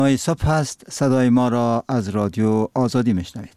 صبح هست، صدای ما را از رادیو آزادی میشنوید.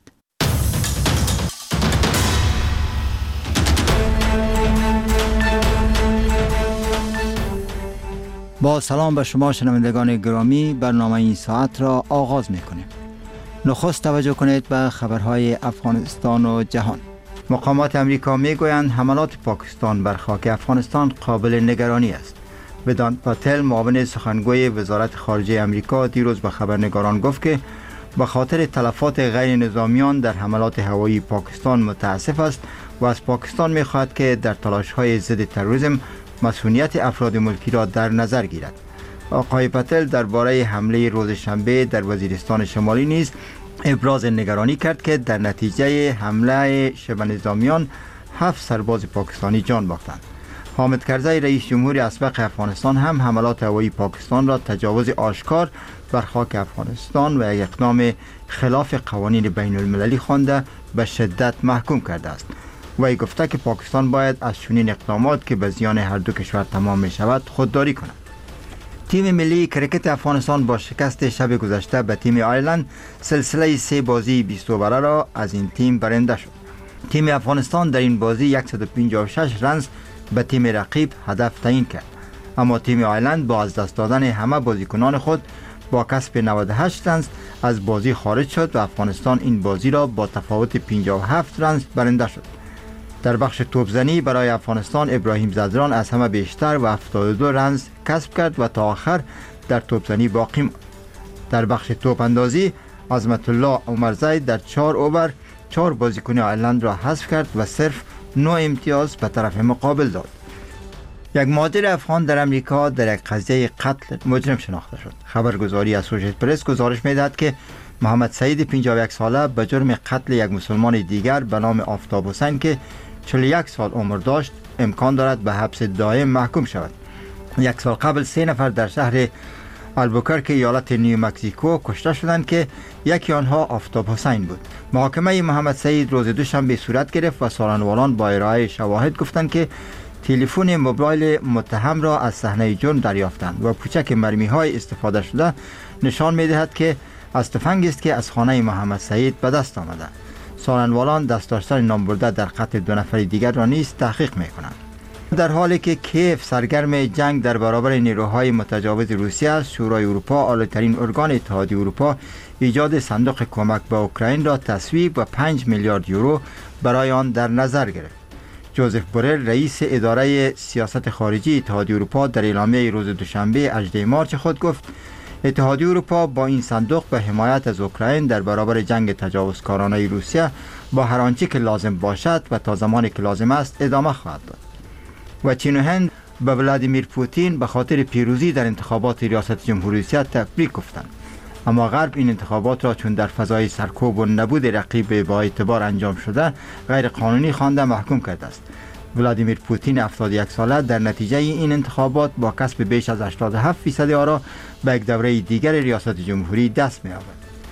با سلام به شما شنوندگان گرامی، برنامه این ساعت را آغاز میکنیم. نخست توجه کنید به خبرهای افغانستان و جهان. مقامات امریکا میگویند حملات پاکستان بر خاک افغانستان قابل نگرانی است. ودانت پاتل، معاون سخنگوی وزارت خارجه امریکا، دیروز به خبرنگاران گفت که به خاطر تلفات غیر نظامیان در حملات هوایی پاکستان متاسف است و از پاکستان می‌خواهد که در تلاش‌های ضد تروریسم مسئولیت افراد ملکی را در نظر گیرد. آقای پاتل درباره حمله روز شنبه در وزیرستان شمالی نیز ابراز نگرانی کرد که در نتیجه حمله شبه نظامیان 7 سرباز پاکستانی جان باختند. حامد کرزی، رئیس جمهور اسبق افغانستان، هم حملات هوایی پاکستان را تجاوز آشکار بر خاک افغانستان و یک اقدام خلاف قوانین بین المللی خوانده به شدت محکوم کرده است. وی گفته که پاکستان باید از چنین اقدامات که به زیان هر دو کشور تمام می شود خودداری کند. تیم ملی کرکت افغانستان با شکست شب گذشته به تیم آیرلند سلسله 3 بازی 20 اووره را از این تیم برنده شد. تیم افغانستان در این بازی 156 رنز به تیم رقیب هدف تعیین کرد، اما تیم آیرلند با از دست دادن همه بازیکنان خود با کسب 98 رنز از بازی خارج شد و افغانستان این بازی را با تفاوت 57 رنز برنده شد. در بخش توپزنی برای افغانستان ابراهیم زدران از همه بیشتر و 72 رنز کسب کرد و تا آخر در توپزنی باقی ماند. در بخش توپ اندازی عظمت الله عمرزی در 4 اوور 4 بازیکن آیرلند را حذف کرد و صرف 9 امتیاز به طرف مقابل داد. یک مهاجر افغان در امریکا در یک قضیه قتل مجرم شناخته شد. خبرگزاری اسوشییتد پرس گزارش می‌دهد که محمد سعید 51 ساله به جرم قتل یک مسلمان دیگر به نام آفتاب حسین که 41 سال عمر داشت امکان دارد به حبس دائم محکوم شود. 1 سال قبل 3 نفر در شهر البوکرک ایالت نیو مکزیکو کشته شدند که یکی آنها آفتاب حسین بود. محاکمه محمد سعید روز دوشنبه صورت گرفت و سالنوالان با ارائه شواهد گفتند که تلفن موبایل متهم را از صحنه جرم دریافتند و پوچک مرمی‌های استفاده شده نشان می‌دهد که از تفنگی است که از خانه محمد سعید به دست آمده. سالنوالان دست داشتن نامبرده در قتل 2 نفر دیگر را نیز تحقیق می‌کنند. در حالی که کیف سرگرم جنگ در برابر نیروهای متجاوز روسیه است، شورای اروپا، اعلی‌ترین ارگان اتحادیه اروپا، ایجاد صندوق کمک به اوکراین را تصویب و 5 میلیارد یورو برای آن در نظر گرفت. جوزف بورل، رئیس اداره سیاست خارجی اتحادیه اروپا، در اعلامیه روز دوشنبه 18 مارس خود گفت اتحادیه اروپا با این صندوق به حمایت از اوکراین در برابر جنگ تجاوزکارانه روسیه با هر آنچه که لازم باشد و تا زمانی که لازم است ادامه خواهد داد. و چین و هند به ولادیمیر پوتین به خاطر پیروزی در انتخابات ریاست جمهوری روسیه تبریک گفتند، اما غرب این انتخابات را چون در فضای سرکوب و نبود رقیب با اعتبار انجام شده غیر قانونی خوانده محکوم کرده است. ولادیمیر پوتین 71 ساله در نتیجه این انتخابات با کسب بیش از 87% آرا به یک دوره دیگر ریاست جمهوری دست می‌یابد.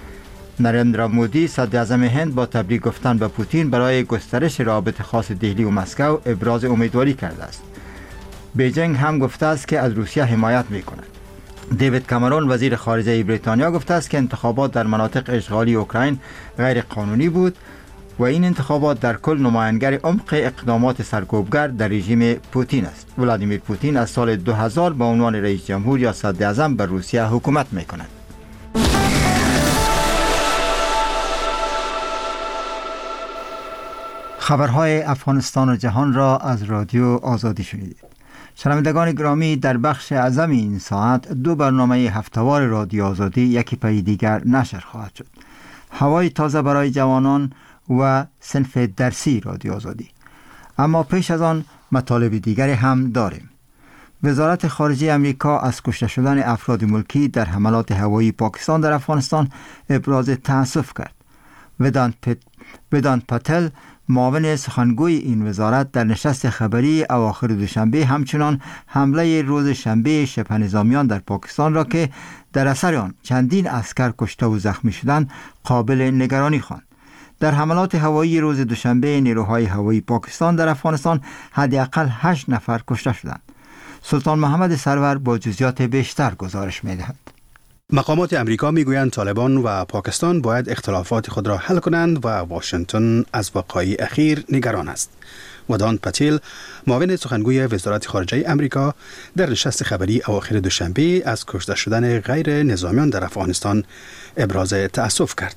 نریندرا مودی، صدر اعظم هند، با تبریک گفتن به پوتین برای گسترش روابط خاص دهلی و مسکو ابراز امیدواری کرده است. بیجینگ هم گفته است که از روسیه حمایت می‌کند. دیوید کامرون، وزیر خارجه بریتانیا، گفته است که انتخابات در مناطق اشغالی اوکراین غیر قانونی بود و این انتخابات در کل نمایانگر عمق اقدامات سرکوبگر در رژیم پوتین است. ولادیمیر پوتین از سال 2000 به عنوان رئیس جمهور یا صدر اعظم بر روسیه حکومت می‌کند. خبرهای افغانستان و جهان را از رادیو آزادی شنیدید. شنوندگان گرامی، در بخش اعظم این ساعت 2 برنامه هفته‌وار رادیو آزادی یکی پی دیگر نشر خواهد شد. هوای تازه برای جوانان و صنف درسی رادیو آزادی. اما پیش از آن مطالب دیگری هم داریم. وزارت خارجه امریکا از کشته شدن افراد ملکی در حملات هوایی پاکستان در افغانستان ابراز تأسف کرد. ودانت پاتل، معاون سخنگوی این وزارت، در نشست خبری اواخر دوشنبه همچنان حمله روز شنبه شبه نظامیان در پاکستان را که در اثر آن چندین عسکر کشته و زخمی شدند قابل نگرانی خواند. در حملات هوایی روز دوشنبه نیروهای هوایی پاکستان در افغانستان حداقل 8 نفر کشته شدند. سلطان محمد سرور با جزئیات بیشتر گزارش می‌دهد. مقامات امریکا میگویند طالبان و پاکستان باید اختلافات خود را حل کنند و واشنگتن از وقایع اخیر نگران است. ودان پتیل، معاون سخنگوی وزارت خارجه امریکا، در نشست خبری اواخر دوشنبه از کشته شدن غیر نظامیان در افغانستان ابراز تأسف کرد.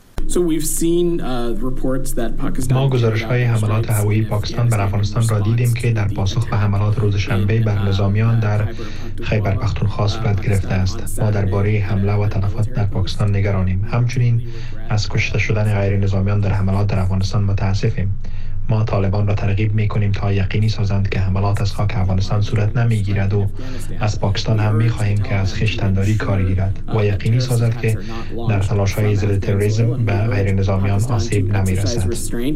ما گزارش‌های حملات هوایی پاکستان بر افغانستان را دیدیم که در پاسخ به حملات روز شنبه بر نظامیان در خیبر پختونخوا صورت گرفته است. ما درباره حمله و تلفات در پاکستان نگرانیم. همچنین از کشته شدن غیر نظامیان در حملات در افغانستان متاسفیم. ما طالبان را ترغیب می‌کنیم تا یقینی سازند که حملات از خاک افغانستان صورت نمی‌گیرد و از پاکستان هم می‌خواهیم که از خویشتن‌داری کار گیرد و یقینی سازد که در تلاش‌های ضد تروریسم به غیر نظامیان آسیب نمی‌رسد.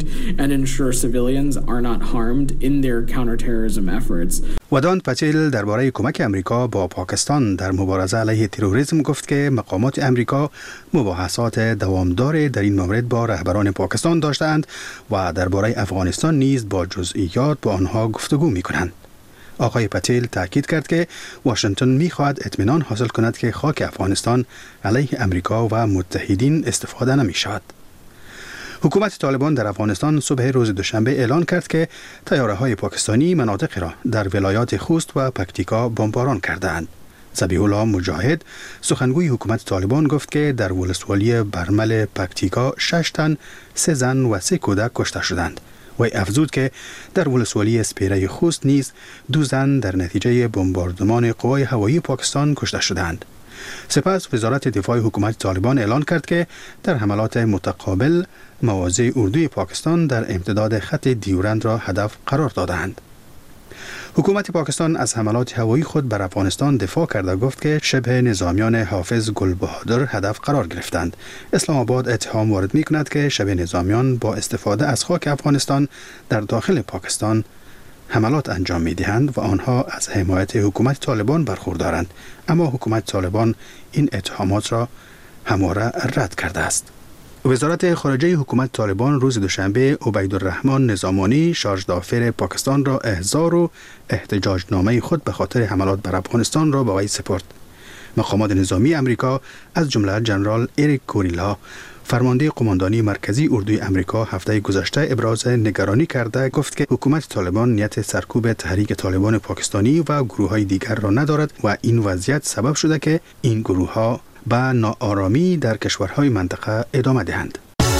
ودان پتیل درباره کمک امریکا با پاکستان در مبارزه علیه تروریسم گفت که مقامات امریکا مباحثات دوامدار در این مورد با رهبران پاکستان داشتند و درباره افغانستان نیز با جزئیات با آنها گفتگو می‌کنند. آقای پتیل تاکید کرد که واشنگتن می‌خواهد اطمینان حاصل کند که خاک افغانستان علیه امریکا و متحدین استفاده نمی‌شود. حکومت طالبان در افغانستان صبح روز دوشنبه اعلان کرد که طیاره‌های پاکستانی مناطق را در ولایات خوست و پکتیکا بمباران کردند. ذبیح الله مجاهد، سخنگوی حکومت طالبان، گفت که در ولسوالی برمل پکتیکا 6 تن، 3 زن و 3 کودک کشته شدند. و افزود که در ولسوالی اسپیره خوست نیز 2 زن در نتیجه بمباردمان قوای هوایی پاکستان کشته شدند. سپس وزارت دفاع حکومت طالبان اعلان کرد که در حملات متقابل مواضع اردوی پاکستان در امتداد خط دیورند را هدف قرار دادند. حکومت پاکستان از حملات هوایی خود بر افغانستان دفاع کرده گفت که شبه نظامیان حافظ گلبهادر هدف قرار گرفتند. اسلام آباد اتهام وارد می کند که شبه نظامیان با استفاده از خاک افغانستان در داخل پاکستان حملات انجام می دهند و آنها از حمایت حکومت طالبان برخوردارند، اما حکومت طالبان این اتهامات را همواره رد کرده است. وزارت خارجه حکومت طالبان روز دوشنبه عبیدالرحمن نظامانی، شارژ دافر پاکستان، را احضار و احتجاجنامه خود به خاطر حملات بر افغانستان را به وی سپرد. مقامات نظامی امریکا از جمله جنرال اریک کوریلا، فرمانده قماندانی مرکزی اردوی امریکا، هفته گذشته ابراز نگرانی کرده گفت که حکومت طالبان نیت سرکوب تحریک طالبان پاکستانی و گروه‌های دیگر را ندارد و این وضعیت سبب شده که این گروه‌ها به ناآرامی در کشورهای منطقه ادامه دهند.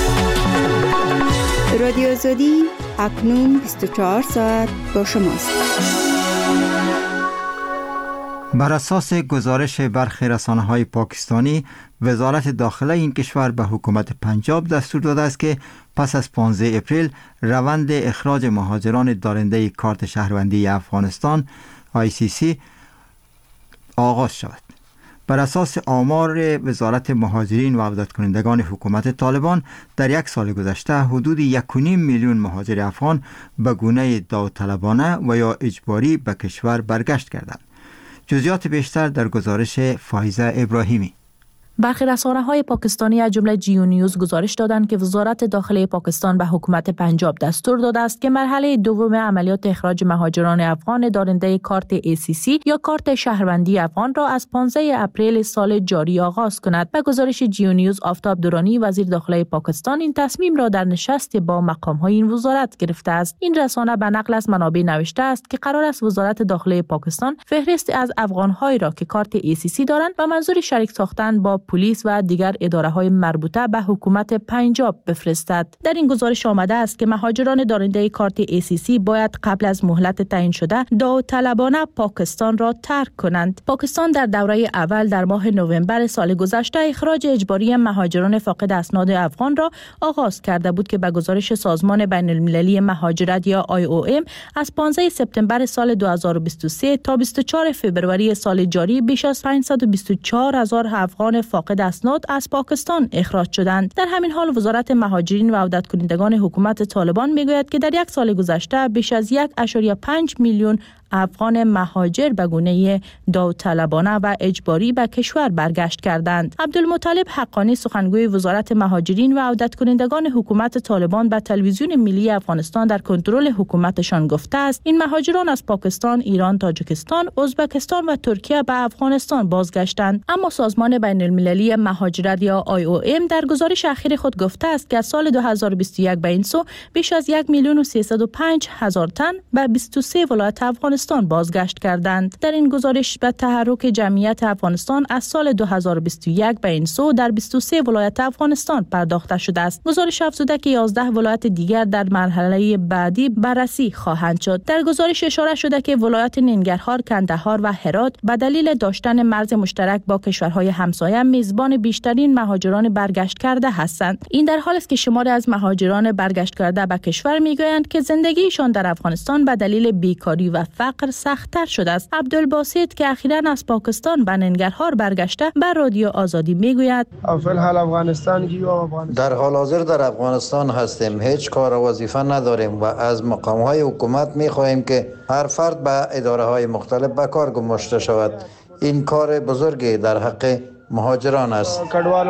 رادیو آزادی اکنون 24 ساعت با شماست. بر اساس گزارش برخی رسانه‌های پاکستانی، وزارت داخله این کشور به حکومت پنجاب دستور داده است که پس از 15 اپریل روند اخراج مهاجران دارنده کارت شهروندی افغانستان ICC آغاز شود. بر اساس آمار وزارت مهاجرین و عودت کنندگان حکومت طالبان، در یک سال گذشته حدود 1.5 میلیون مهاجر افغان به گونه داوطلبانه و یا اجباری به کشور برگشت کردند. جزئیات بیشتر در گزارش فایزه ابراهیمی. برخی رسانه‌های پاکستانی از جمله جیو نیوز گزارش دادند که وزارت داخله پاکستان به حکومت پنجاب دستور داده است که مرحله دوم عملیات اخراج مهاجران افغان دارنده کارت ACC یا کارت شهروندی افغان را از 15 اپریل سال جاری آغاز کند. به گزارش جیو نیوز، آفتاب درانی، وزیر داخله پاکستان، این تصمیم را در نشست با مقام‌های این وزارت گرفته است. این رسانه به نقل از منابع نوشته است که قرار است وزارت داخله پاکستان فهرست از افغان‌هایی را که کارت ACC دارند و منظور شریک ساختن با پلیس و دیگر اداره‌های مربوطه به حکومت پنجاب بفرستد. در این گزارش آمده است که مهاجران دارنده کارت ACC باید قبل از مهلت تعیین شده داوطلبانه پاکستان را ترک کنند. پاکستان در دوره اول در ماه نوامبر سال گذشته اخراج اجباری مهاجران فاقد اسناد افغان را آغاز کرده بود که به گزارش سازمان بین‌المللی مهاجرت یا IOM از 15 سپتامبر سال 2023 تا 24 فوریه سال جاری بیش از 524,000 افغان فاقد اسناد از پاکستان اخراج شدند. در همین حال وزارت مهاجرین و عودت کنندگان حکومت طالبان میگوید که در یک سال گذشته بیش از 1.5 میلیون افغان مهاجر به گونه داوطلبانه و اجباری به کشور برگشت کردند. عبدالمطلب حقانی سخنگوی وزارت مهاجرین و عودت کنندگان حکومت طالبان به تلویزیون ملی افغانستان در کنترل حکومتشان گفته است این مهاجران از پاکستان، ایران، تاجیکستان، ازبکستان و ترکیه به افغانستان بازگشتند. اما سازمان بین المللی مهاجرت یا IOM در گزارش اخیر خود گفته است که از سال 2021 به این سو بیش از 1,305,000 تن به 23 ولایت افغانستان بازگشت کردند. در این گزارش به تحرک جمعیت افغانستان از سال 2021 به این سو در 23 ولایت افغانستان پرداخته شده است. گزارش افزوده که 11 ولایت دیگر در مرحله بعدی بررسی خواهند شد. در گزارش اشاره شده که ولایت ننگرهار، کندهار و هرات به دلیل داشتن مرز مشترک با کشورهای همسایه میزبان بیشترین مهاجران برگشت کرده هستند. این در حالی است که شماری از مهاجران برگشت کرده به کشور میگویند که زندگیشان در افغانستان به دلیل بیکاری و فقر سخت‌تر شده است. عبدالباسط که اخیراً از پاکستان به ننگرهار برگشته به رادیو آزادی میگوید در حال حاضر در افغانستان هستیم، هیچ کار و وظیفه نداریم و از مقام‌های حکومت می‌خواهیم که هر فرد به اداره‌های مختلف به کار گماشته شود. این کار بزرگی در حق مهاجران است.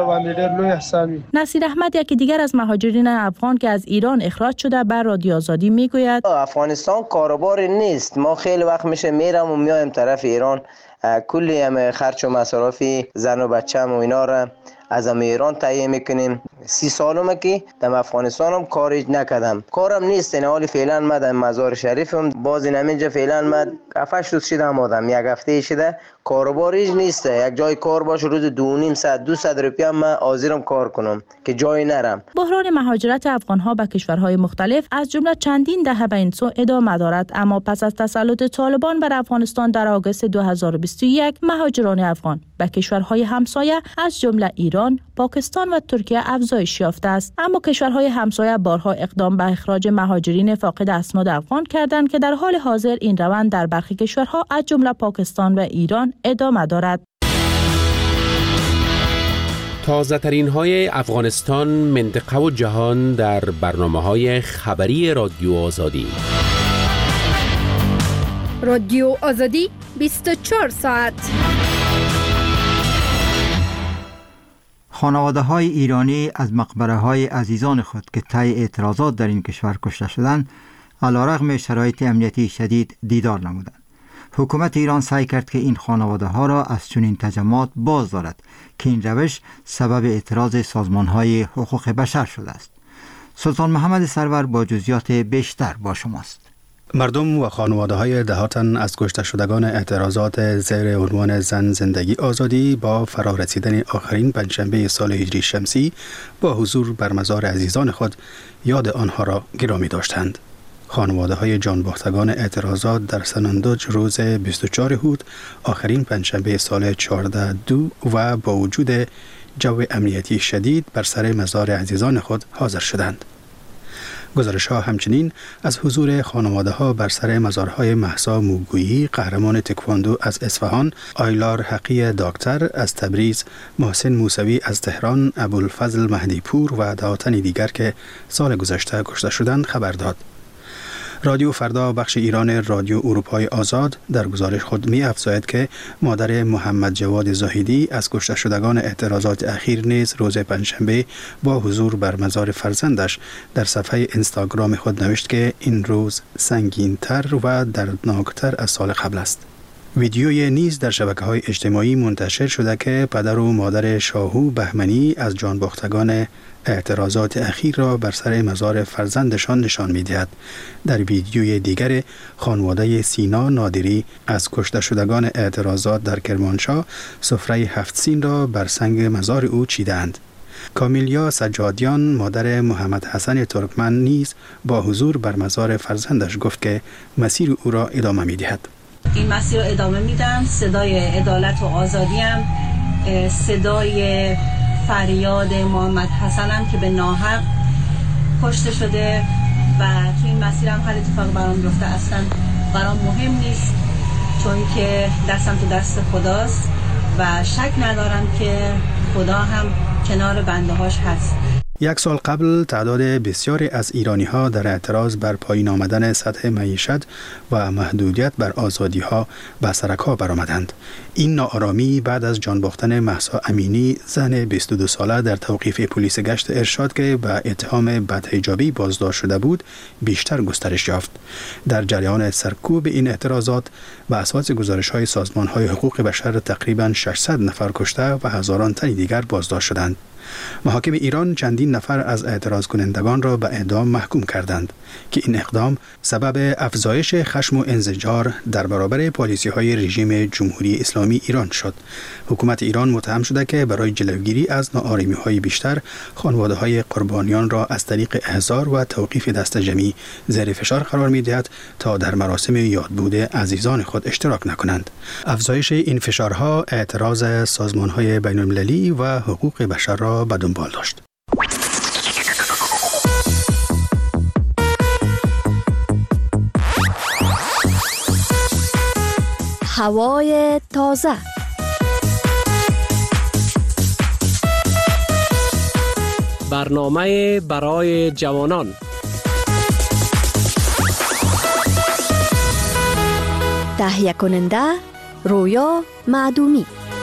نصیر احمد یکی دیگر از مهاجرین افغان که از ایران اخراج شده به رادیو آزادی میگوید افغانستان کاروباری نیست. ما خیلی وقت میشه میرم و میایم طرف ایران، کلی هم خرچ و مصارفی زن و بچه‌م و اینا را از ایران تهیه میکنیم. 30 سالمه که در افغانستانم کاری نکردم، کارم نیست. این حالی فعلا من در مزار شریفم، باز اینجا فعلا من 7 روز شده آمدم، یک هفته شده کاروباریش نیست. یک جای کار باشه روز 2.5 ساعت 200 روپیه من حاضرم کار کنم که جایی نرم. بحران مهاجرت افغان‌ها به کشورهای مختلف از جمله چندین دهه به این سو ادامه دارد، اما پس از تسلط طالبان بر افغانستان در آگوست 2021 مهاجران افغان به کشورهای همسایه از جمله ایران، پاکستان و ترکیه افزایش یافته است. اما کشورهای همسایه بارها اقدام به اخراج مهاجرین فاقد اسناد افغان کردند که در حال حاضر این روند در برخی کشورها از جمله پاکستان و ایران ادامه دارد. تازه ترین های افغانستان، منطقه و جهان در برنامه‌های خبری رادیو آزادی. رادیو آزادی 24 ساعت. خانواده‌های ایرانی از مقبره‌های عزیزان خود که طی اعتراضات در این کشور کشته شدند، علیرغم شرایط امنیتی شدید دیدار نمودند. حکومت ایران سعی کرد که این خانواده‌ها را از چنین تجمعات باز دارد که این روش سبب اعتراض سازمان‌های حقوق بشر شده است. سلطان محمد سرور با جزئیات بیشتر با شماست. مردم و خانواده‌های دهاتن از کشته شدگان اعتراضات زیر عنوان زن زندگی آزادی با فرارسیدن آخرین پنجشنبه سال هجری شمسی با حضور بر مزار عزیزان خود یاد آنها را گرامی داشتند. خانواده‌های جانباختگان اعتراضات در سنندج روز 24 هود آخرین پنجشنبه سال 14/2 و با وجود جو امنیتی شدید بر سر مزار عزیزان خود حاضر شدند. گزارش‌ها همچنین از حضور خانواده‌ها بر سر مزارهای مهسا موگویی قهرمان تکواندو از اصفهان، آیلار حقی دکتر از تبریز، محسن موسوی از تهران، ابوالفضل مهدی پور و دهاتن دیگر که سال گذشته کشته شدند خبر داد. رادیو فردا بخش ایران رادیو اروپای آزاد در گزارش خود می افزاید که مادر محمد جواد زاهدی از کشته شدگان اعتراضات اخیر نیز روز پنجشنبه با حضور بر مزار فرزندش در صفحه اینستاگرام خود نوشت که این روز سنگین‌تر و دردناکتر از سال قبل است. ویدیوی نیز در شبکه‌های اجتماعی منتشر شده که پدر و مادر شاهو بهمنی از جانباختگان اعتراضات اخیر را بر سر مزار فرزندشان نشان می‌دهد. در ویدیوی دیگر خانواده سینا نادری از کشته شدگان اعتراضات در کرمانشاه سفره 7 سین را بر سنگ مزار او چیدند. کامیلیا سجادیان مادر محمد حسن ترکمن نیز با حضور بر مزار فرزندش گفت که مسیر او را ادامه می‌دهد. این مسیر رو ادامه میدم. صدای عدالت و آزادی هم، صدای فریاد محمد حسن هم که به ناحق کشته شده و تو این مسیر هم هر اتفاق برام بیفته اصلا برام مهم نیست، چون که دستم تو دست خداست و شک ندارم که خدا هم کنار بنده هاش هست. یک سال قبل تعداد بسیاری از ایرانی‌ها در اعتراض بر پایین آمدن سطح معیشت و محدودیت بر آزادی‌ها به سرک‌ها برآمدند. این ناآرامی بعد از جان باختن مهسا امینی، زن 22 ساله در توقیف پلیس گشت ارشاد که به اتهام بدحجابی بازداشت شده بود، بیشتر گسترش یافت. در جریان سرکوب این اعتراضات به اساس گزارش‌های سازمان‌های حقوق بشر تقریباً 600 نفر کشته و هزاران تن دیگر بازداشت شدند. محاکم ایران چندین نفر از اعتراض کنندگان را به اعدام محکوم کردند که این اقدام سبب افزایش خشم و انزجار در برابر پالیسی‌های رژیم جمهوری اسلامی ایران شد. حکومت ایران متهم شده که برای جلوگیری از ناآرامی‌های بیشتر، خانواده‌های قربانیان را از طریق احضار و توقیف دست جمعی زیر فشار قرار می‌دهد تا در مراسم یادبود عزیزان خود اشتراک نکنند. افزایش این فشارها اعتراض سازمان‌های بین‌المللی و حقوق بشر را به دنبال داشت. هوای تازه. برنامه برای جوانان. تهیه کننده رویا معدومی.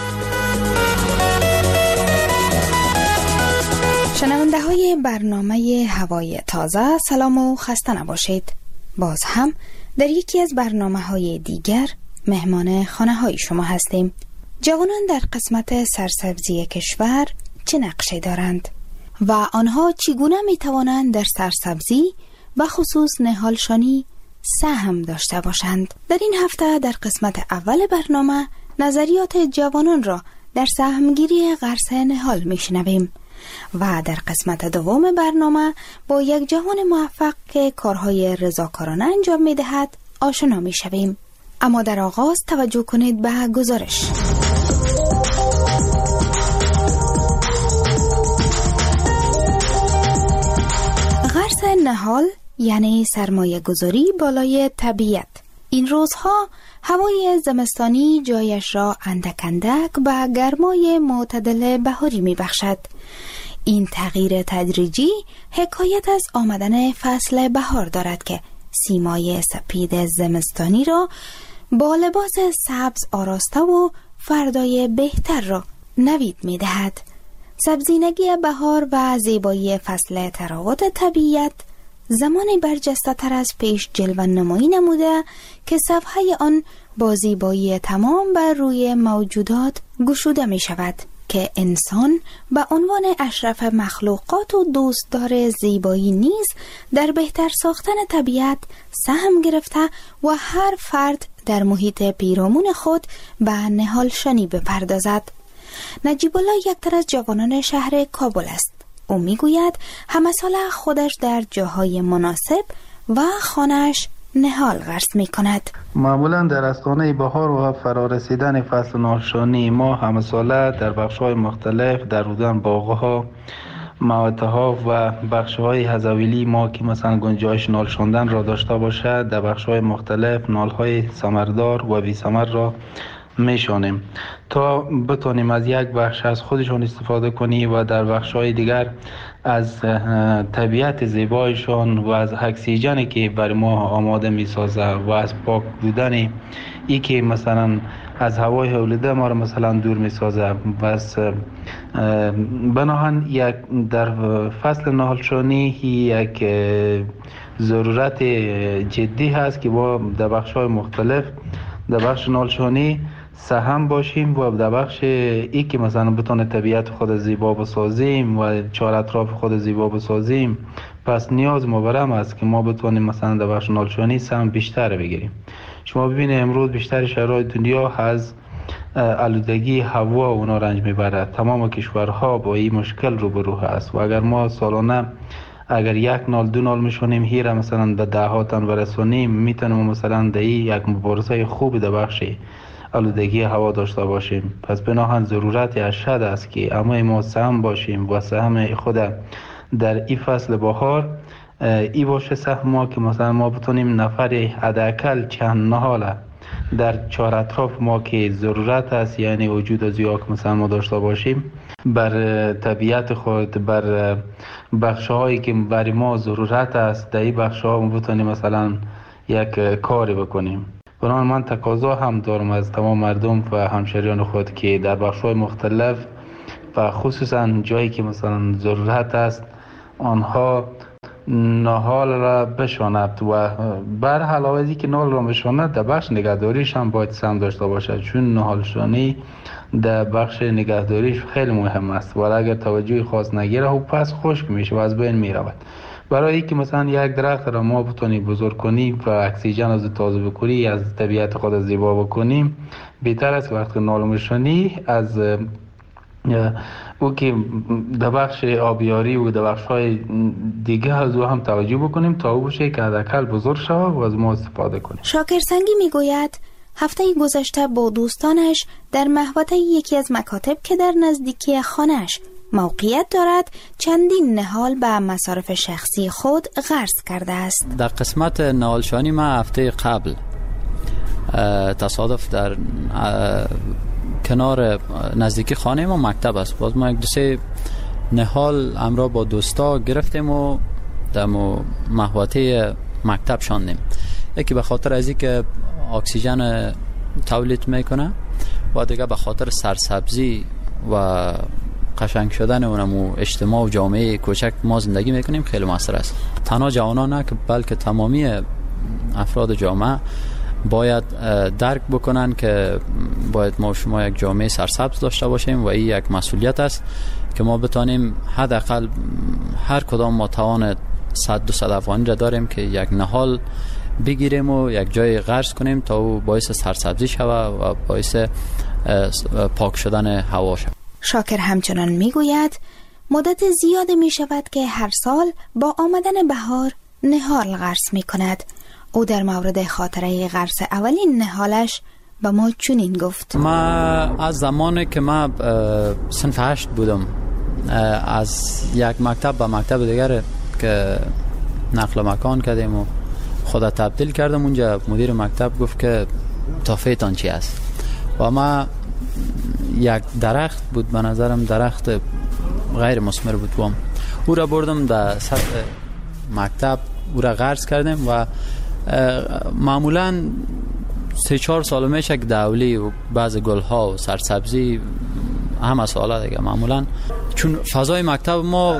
شنونده های برنامه هوای تازه، سلام و خسته نباشید. باز هم در یکی از برنامه های دیگر مهمان خانه های شما هستیم. جوانان در قسمت سرسبزی کشور چه نقشی دارند و آنها چگونه می توانند در سرسبزی و خصوص نهالشانی سهم داشته باشند؟ در این هفته در قسمت اول برنامه نظریات جوانان را در سهمگیری غرس نهال می شنویم و در قسمت دوم برنامه با یک جوان موفق که کارهای رضاکارانه انجام می دهد آشنا می شویم. اما در آغاز توجه کنید به گزارش. غرس نهال یعنی سرمایه گذاری بالای طبیعت. این روزها هوای زمستانی جایش را اندک اندک به گرمای معتدل بهاری می بخشد. این تغییر تدریجی حکایت از آمدن فصل بهار دارد که سیمای سپید زمستانی را با لباس سبز آراسته و فردای بهتر را نوید می دهد. سبزینگی بهار و زیبایی فصل تراوت طبیعت زمانی برجسته تر از پیش جلوه نمایی نموده که صفحه آن با زیبایی تمام بر روی موجودات گشوده می شود که انسان به عنوان اشرف مخلوقات و دوستدار زیبایی نیز در بهتر ساختن طبیعت سهم گرفته و هر فرد در محیط پیرامون خود به نهالشانی بپردازد. نجیب الله یکتر از جوانان شهر کابل است. او میگوید همه سال خودش در جاهای مناسب و خانه‌اش نهال غرس می کند. معمولا در آستانه بهار و فرارسیدن فصل نهالشانی ما همه ساله در بخش‌های مختلف در رودان باغ‌ها، موته‌ها و بخش‌های حزویلی ما که مثلا گنجایش نال شوندن را داشته باشد در بخش‌های مختلف نال‌های ثمردار و بی ثمر را میشانیم تا بتونیم از یک بخش از خودشون استفاده کنیم و در بخش‌های دیگر از طبیعت زیبایشان و از اکسیژنی که برای ما آماده می‌سازه و از پاک بودن ای که مثلا از هوای حولیده ما را مثلا دور می‌سازه. بس بناهن یک در فصل نهالشانی یک ضرورت جدی هست که با در بخش‌های مختلف در بخش نهالشانی سهم باشیم و در بخش ای که مثلا بتونه طبیعت خود زیبا بسازیم و چهار اطراف خود زیبا بسازیم، پس نیاز مبرم است که ما بتونیم مثلا در بخش نهالشانی سهم بیشتر بگیریم. شما ببینید امروز بیشتر شهرهای دنیا از آلودگی هوا اونا رنج میبرد. تمام کشورها با این مشکل روبرو هست و اگر ما سالانه اگر یک نال دو نال میشونیم هیره مثلا به ده ها تن برسونیم، میتونیم مثلا در یک مبارزه خوبی در بخش آلودگی هوا داشته باشیم. پس بناهن ضرورت اشد است که اما ما سهم باشیم و سهم خود در این فصل بهار ای باشه سهم ما که مثلا ما بتونیم نفر حداقل چند نهال در چهار اطراف ما که ضرورت است یعنی وجود از یا که مثلا ما داشته باشیم بر طبیعت خود، بر بخش‌هایی که برای ما ضرورت است، در این بخش‌ها ما بتونیم مثلا یک کاری بکنیم. بنابراین من تقاضا هم دارم از تمام مردم و همشهریان خود که در بخش‌های مختلف و خصوصا جایی که مثلا ضرورت است آنها نهال را بشاند و بر علاوه از اینکه نهال را بشاند در بخش نگهداریش هم باید سهم داشته باشد، چون نهالشانی در بخش نگهداریش خیلی مهم است و اگر توجه خاص نگیره و پس خشک میشه و از بین میرود. برای اینکه مثلا یک درخت را ما بتونیم بزرگ کنیم و اکسیژن از تازه بکنی، از طبیعت خود زیبا بکنیم، بهتر است وقتی نهالشانی از او که در بخش آبیاری و در بخش‌های دیگه از او هم توجه بکنیم تا او بشه که حداقل بزرگ شود و از ما استفاده کنیم. شاکر سنگی میگوید هفته گذشته با دوستانش در محوطه یکی از مکاتب که در نزدیکی خانه‌اش موقعیت دارد چندین نهال به مصارف شخصی خود غرس کرده است. در قسمت نهالشانی ما هفته قبل تصادف در کنار نزدیکی خانه ما مکتب است، باز ما یک دو سه نهال همراه با دوستا گرفتیم و در محوطه مکتب شاندیم. یکی به خاطر از اینکه اکسیژن تولید میکنه و دیگه به خاطر سرسبزی و قشنگ شدن اونم اجتماع و جامعه کوچک ما زندگی میکنیم خیلی موثر است. تنها جوانان نه که بلکه تمامی افراد جامعه باید درک بکنن که باید ما شما یک جامعه سرسبز داشته باشیم و این یک مسئولیت است که ما بتانیم حداقل هر کدام ما توان 100-200 افغانی را داریم که یک نهال بگیریم و یک جای غرس کنیم تا او باعث سرسبزی شود و باعث پاک شدن هوا شود. شاکر همچنان میگوید مدت زیاد می شود که هر سال با آمدن بهار نهال غرس می کند. او در مورد خاطره غرس اولین نهالش به ما چنین گفت: ما از زمانی که ما صنف 8 بودم از یک مکتب به مکتب دیگر که نقل مکان کردیم و خدا تبدیل کردم، اونجا مدیر مکتب گفت که توفیتان چی است و ما یک درخت بود، به نظرم درخت غیر مثمر بود، او را بردم در سطح مکتب، او را غرس کردیم و معمولا 3-4 سال میشه که دولی و بعض گلها و سرسبزی همه سالا دیگه معمولا، چون فضای مکتب ما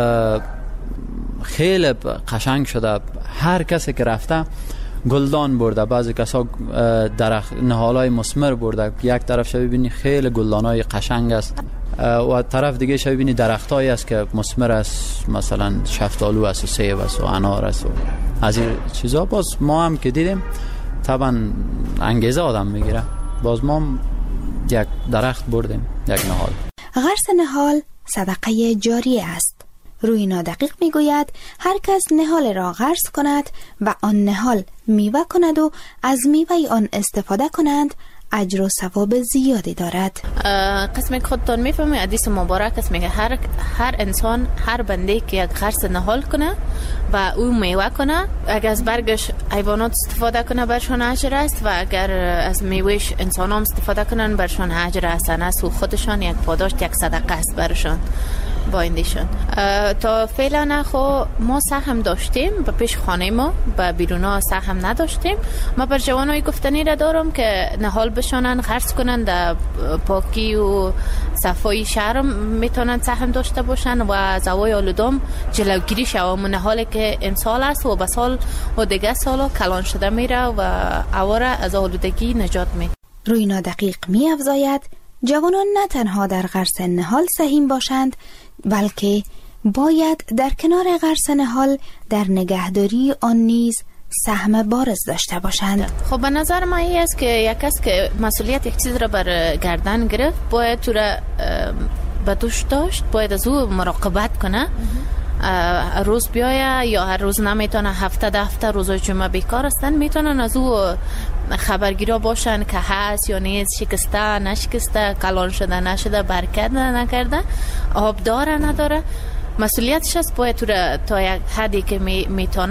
خیلی قشنگ شده، هر کسی که رفته گلدان برده، بعضی کسا درخت نهالای مثمر برده، یک طرف شو ببینی خیلی گلدانای قشنگ است و طرف دیگه شو ببینی درختایی است که مثمر است، مثلا شفتالو است و سیب است و انار است و از این چیزا. باز ما هم که دیدیم طبعا انگیزه آدم میگیره، باز ما یک درخت بردیم، یک نهال. غرس نهال صدقه جاری است. روی نادقیق میگوید هر کس نهال را غرس کند و آن نهال میوه کند و از میوه آن استفاده کنند اجر و ثواب زیادی دارد. قسمی که خودتان میفهمید حدیث مبارک است، میگه هر انسان، هر بنده که یک غرس نهال کنه و او میوه کنه، اگر از برگش حیوانات استفاده کنه برشان اجر است و اگر از میوهش انسان هم استفاده کنن برشان اجر حسن است و خودشان یک پاداش، یک صدقه است برشان با ایندیشون. تا فعلا خو ما سهم داشتیم به پیش خانه ما، به بیرونا سهم نداشتیم. ما بر جوانای گفتنی را دارم که نهال بشانن، غرس کنن، در پاکی و صفای شهر میتونن سهم داشته باشن و از هوای آلودم جلوگیری شود. نهالی که امسال است و به سال و دیگه سالا کلان شده میره و هوا را از آلودگی نجات میده. روی نادقیق می افزاید جوانان نه تنها در غرس نهال سهیم باشند، بلکه باید در کنار غرس نهال در نگهداری آن نیز سهم بارز داشته باشند. خب به نظر من این است که یک کس که مسئولیت یک چیز را بر گردن گرفت باید تو را به دوش داشت، باید از او مراقبت کنه. روز بیایه یا هر روز نمیتونه، هفته روزای جمعه بیکار هستن، میتونن از او خبرگیرا باشن که هست یا نیست، شکسته نشکسته، کلان شده نشده، برکت نکرده، آب داره نداره. مسئولیتش است باید تا یک حدی که میتونن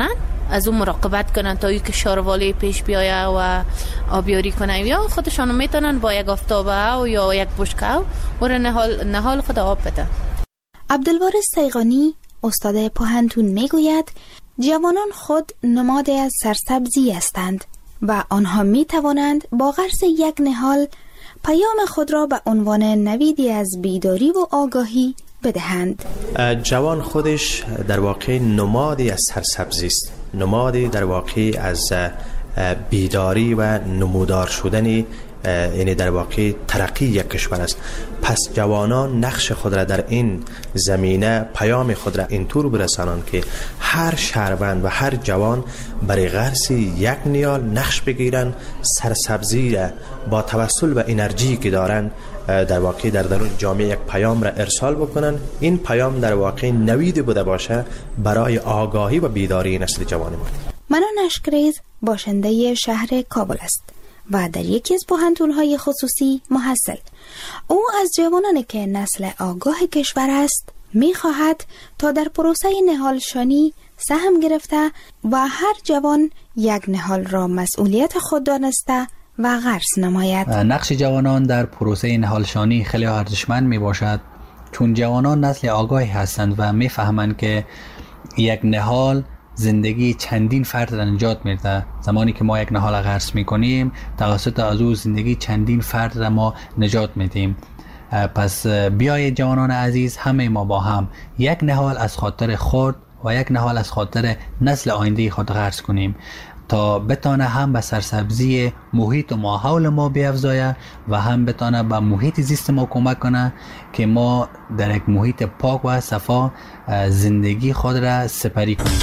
از اون مراقبت کنن تا که شاروالی پیش بیایه و آبیاری کنن، یا خودشان میتونن با یک آفتابه و یا یک بشکه و نهال خود آب بدن. عبدالوارث سیغانی استاد پوهنتون میگوید جوانان خود نماد از سرسبزی هستند و آنها می توانند با غرس یک نهال پیام خود را به عنوان نویدی از بیداری و آگاهی بدهند. جوان خودش در واقع نمادی از سرسبزی است، نمادی در واقع از بیداری و نمودار شدن، یعنی در واقع ترقی یک کشور است. پس جوانان نقش خود را در این زمینه، پیام خود را اینطور برسانند که هر شهروند و هر جوان برای غرس یک نیال نقش بگیرند، سرسبزی را با توسل و انرژی که دارند در واقع در درون جامعه یک پیام را ارسال بکنند. این پیام در واقع نوید بوده باشه برای آگاهی و بیداری نسل جوان ما. منان اشکریز باشنده شهر کابل است و در یکی از پوهنتون‌های خصوصی محصل. او از جوانانی که نسل آگاه کشور است می‌خواهد تا در پروسه نهالشانی سهم گرفته و هر جوان یک نهال را مسئولیت خود دانسته و غرس نماید. نقش جوانان در پروسه نهالشانی خیلی ارزشمند میباشد، چون جوانان نسل آگاهی هستند و میفهمند که یک نهال زندگی چندین فرد را نجات میده. زمانی که ما یک نهال غرس میکنیم توسط از او زندگی چندین فرد را ما نجات میدیم. پس بیایید جوانان عزیز، همه ما با هم یک نهال از خاطر خود و یک نهال از خاطر نسل آینده خود غرس کنیم تا بتانه هم به سرسبزی محیط و ماحول ما بیفزایه و هم بتانه به محیط زیست ما کمک کنه که ما در یک محیط پاک و صفا زندگی خود را سپری کنیم.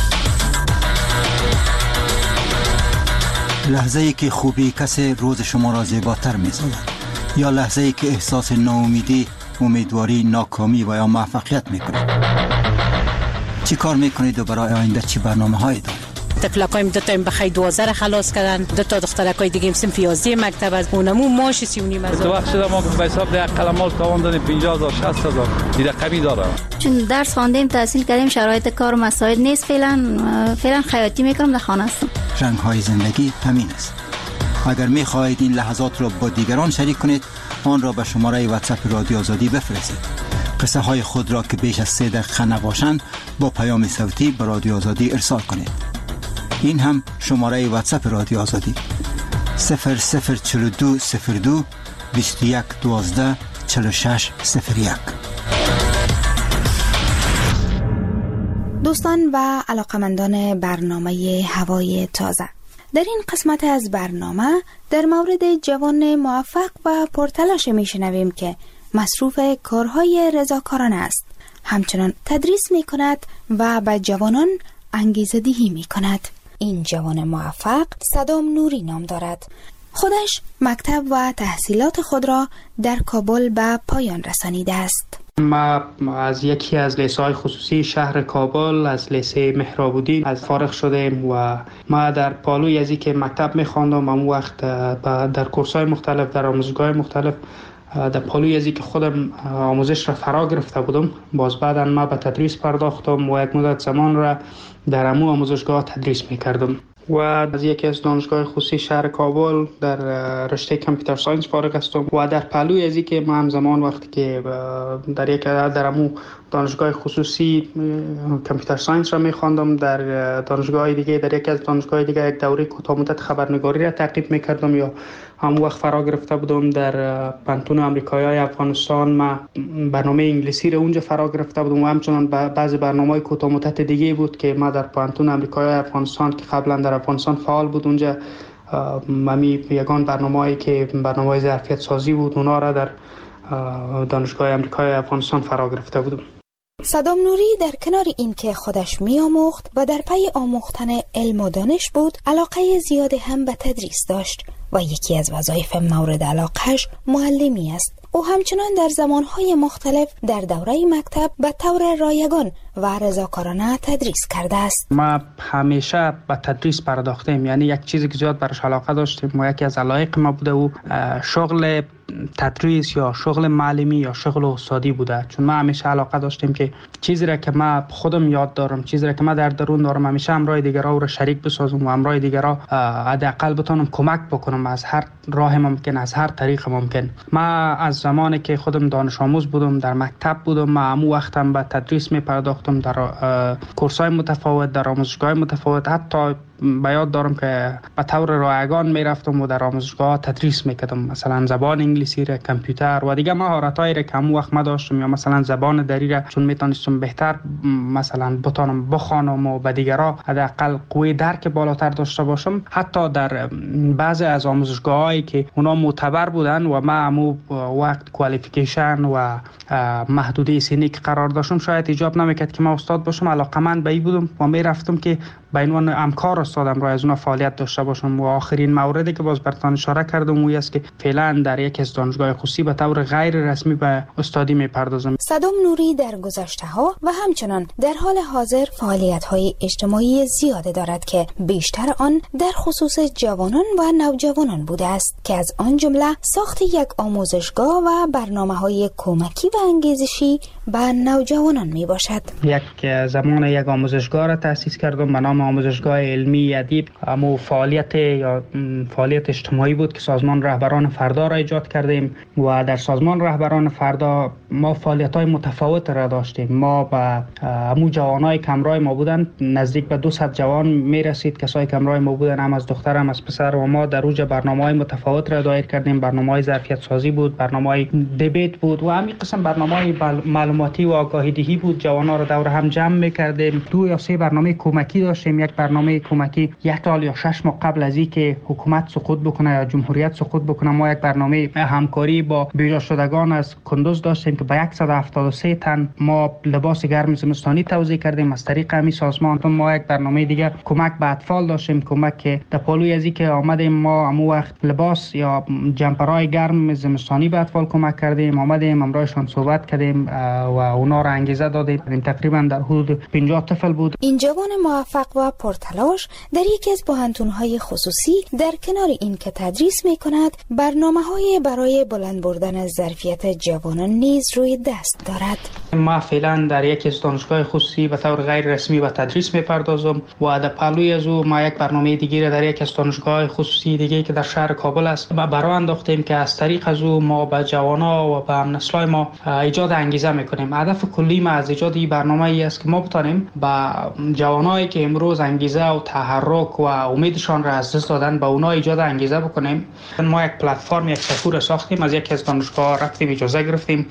لحظه ای که خوبی کسی روز شما را زیباتر می‌سازد، یا لحظه ای که احساس ناامیدی، امیدواری، ناکامی و یا موفقیت میکنید. چی کار میکنید و برای آینده چی برنامه‌هایی دارید؟ تفلقایم دو تا بخای 12 خلاص کردن، دو تا دخترکای دیگه صنف 11 مکتب از اونمو ماش 39 هزار. تو وقت شده ما به حساب ده قلمال تاوان دادیم 50000 60000 دیگه کمی داره. چون درس خواندیم، تحصیل کردیم، شرایط کار و مساعد نیست، فعلا خیاطی میکنم، در خانه هستم. رنگ‌های زندگی همین است. اگر می‌خواهید این لحظات را با دیگران شریک کنید، آن را به شماره واتساپ رادیو آزادی بفرستید. قصه های خود را که بیش از 3 دقیقه نباشند با پیام صوتی به رادیو آزادی ارسال کنید. این هم شماره واتساپ رادیو آزادی 004202 21 12 46 01. دوستان و علاقمندان برنامه هوای تازه، در این قسمت از برنامه در مورد جوان موفق و پرتلاش میشنویم که مصروف کارهای رضاکارانه است، همچنان تدریس می کند و به جوانان انگیزه دهی می کند. این جوان موفق صدام نوری نام دارد. خودش مکتب و تحصیلات خود را در کابل به پایان رسانیده است. ما از یکی از لیسه‌های خصوصی شهر کابل، از لیسه مهرابودی از فارغ شدیم و ما در پالوی از که مکتب می‌خواندم، اون وقت در کورس‌های مختلف، در آموزشگاه مختلف در پالوی از که خودم آموزش را فرا گرفته بودم. باز بعداً ما به تدریس پرداختم و یک مدت زمان را در امو آموزشگاه تدریس می‌کردم و از یکی از دانشگاه خصوصی شهر کابل در رشته کامپیوتر ساینس فارغ هستم و در پهلوی از که ما همزمان وقتی که در امو دانشگاه خصوصی کامپیوتر ساینس را می‌خواندم، در دانشگاه دیگه، در یکی از دانشگاه دیگه یک دوره کوتاه مدت خبرنگاری را تعقیب می‌کردم یا همون وقت فرا گرفته بودم. در پانتون آمریکایی افغانستان ما برنامه انگلیسی را اونجا فرا گرفته بودم و همچنان بعضی برنامه‌های کوتاه مدت دیگه بود که ما در پانتون آمریکایی افغانستان که قبلا در افغانستان فعال بود، اونجا ممی یگان برنامه‌ای که برنامه ظرفیت سازی بود، اونا را در دانشگاه آمریکایی افغانستان فرا گرفته بودم. صدام نوری در کنار این که خودش می‌آموخت و در پی آموختن علم و دانش بود، علاقه زیادی هم به تدریس داشت و یکی از وظایف مورد علاقهش معلمی است. او همچنان در زمانهای مختلف در دوره مکتب به طور رایگان و رضاکارانه تدریس کرده است. ما همیشه به تدریس پرداختیم، یعنی یک چیزی که زیاد برش علاقه داشتیم و یکی از علایق ما بوده و شغل تدریس یا شغل معلمی یا شغل استادی بوده. چون ما همیشه علاقه داشتیم که چیزی را که ما خودم یاد دارم، چیزی را که ما در درون دارم، همیشه همراه دیگرها رو شریک بسازم و همراه دیگرها حداقل بتونم کمک بکنم از هر راه ممکن، از هر طریق ممکن. ما از زمانی که خودم دانش آموز بودم، در مکتب بودم، ما همو وقتم به تدریس می پرداختم در کورس‌های متفاوت، در آموزشگاه متفاوت. حتی به یاد دارم که به طور رایگان می رفتم و در آموزشگاه تدریس میکردم، مثلا زبان انگلیسی را، کامپیوتر و دیگه مهارت‌هایی را که همون وقت ما داشتم، یا مثلا زبان دری را چون میتونستم بهتر مثلا بتونم بخوانم و به دیگرها حداقل قوی درک بالاتر داشته باشم. حتی در بعضی از آموزشگاهایی که اونا معتبر بودن و ما همون وقت کوالیفیکیشن و محدوده سنی که قرار داشتم، شاید ایجاب نمیکرد که ما استاد باشم. علاقه‌مند به این بودم و می رفتم که به عنوان همکار استادم را از اونها فعالیت داشته باشم. و آخرین موردی که باز براتون اشاره کردم اون است که فعلا در یک از دانشگاه خصوصی به طور غیر رسمی به استادی میپردازم. صدام نوری در گذشته‌ها و همچنان در حال حاضر فعالیت‌های اجتماعی زیاده دارد که بیشتر آن در خصوص جوانان و نوجوانان بوده است که از آن جمله ساخت یک آموزشگاه و برنامه‌های کمکی و انگیزشی به نوجوانان میباشد. یک زمان یک آموزشگاه را تأسیس کردم به نام آموزشگاه علمی ادیب. همو فعالیت اجتماعی بود که سازمان رهبران فردا را ایجاد کردیم و در سازمان رهبران فردا ما فعالیت‌های متفاوت را داشتیم. ما با همو جوانای کمرای ما بودن، نزدیک به 200 جوان میرسید، کسای کمرای ما بودن، هم از دختر هم از پسر، و ما در اوج برنامه‌های متفاوت را دایر کردیم. برنامه‌های ظرفیت سازی بود، برنامه‌های دیبیت بود و همین قسم برنامه‌های معلوماتی و آگاهی دهی بود. جوان‌ها را دور هم جمع می‌کردیم. 2 یا 3 برنامه کمکی داشتیم. یک برنامه کمکی 1 تا یا 6 ماه قبل از اینکه حکومت سقوط بکنه یا جمهوریت سقوط بکنه، ما یک برنامه همکاری با بیجا شدگان از کندوز داشتیم که به 173 تن ما لباس گرم زمستانی توزیع کردیم از طریق همین سازمان. ما یک برنامه دیگه کمک به اطفال داشتیم، کمک که در پالوی از اینکه آمدیم ما همون وقت لباس یا جمپرهای گرم زمستانی به اطفال کمک کردیم، آمدیم همراهشان صحبت کردیم و اونا را انگیزه دادیم. تقریبا در حدود 50 طفل بود. این جوان موفق و پرتلاش در یکی از پوهنتون‌های خصوصی در کنار این که تدریس می‌کند، برنامه‌های برای بلند بردن از ظرفیت جوانان نیز روی دست دارد. ما فعلا در یکی از دانشگاه خصوصی به طور غیر رسمی به تدریس می‌پردازم و در پهلوی از او ما یک برنامه دیگه در یکی از دانشگاه خصوصی دیگه که در شهر کابل است برای انداختیم که از طریق از او ما به جوان‌ها و به هم‌نسل‌های ما ایجاد انگیزه می‌کنیم. هدف کلی ما از ایجاد این برنامه ای است که ما بتونیم با جوانایی که امروز انگیزه و تحرک و امیدشان را از دست دادن به اونا ایجاد انگیزه بکنیم. ما یک پلتفرم، یک سکور ساختیم، از یکی از دانشگاه رفتیم اجازه گرفتیم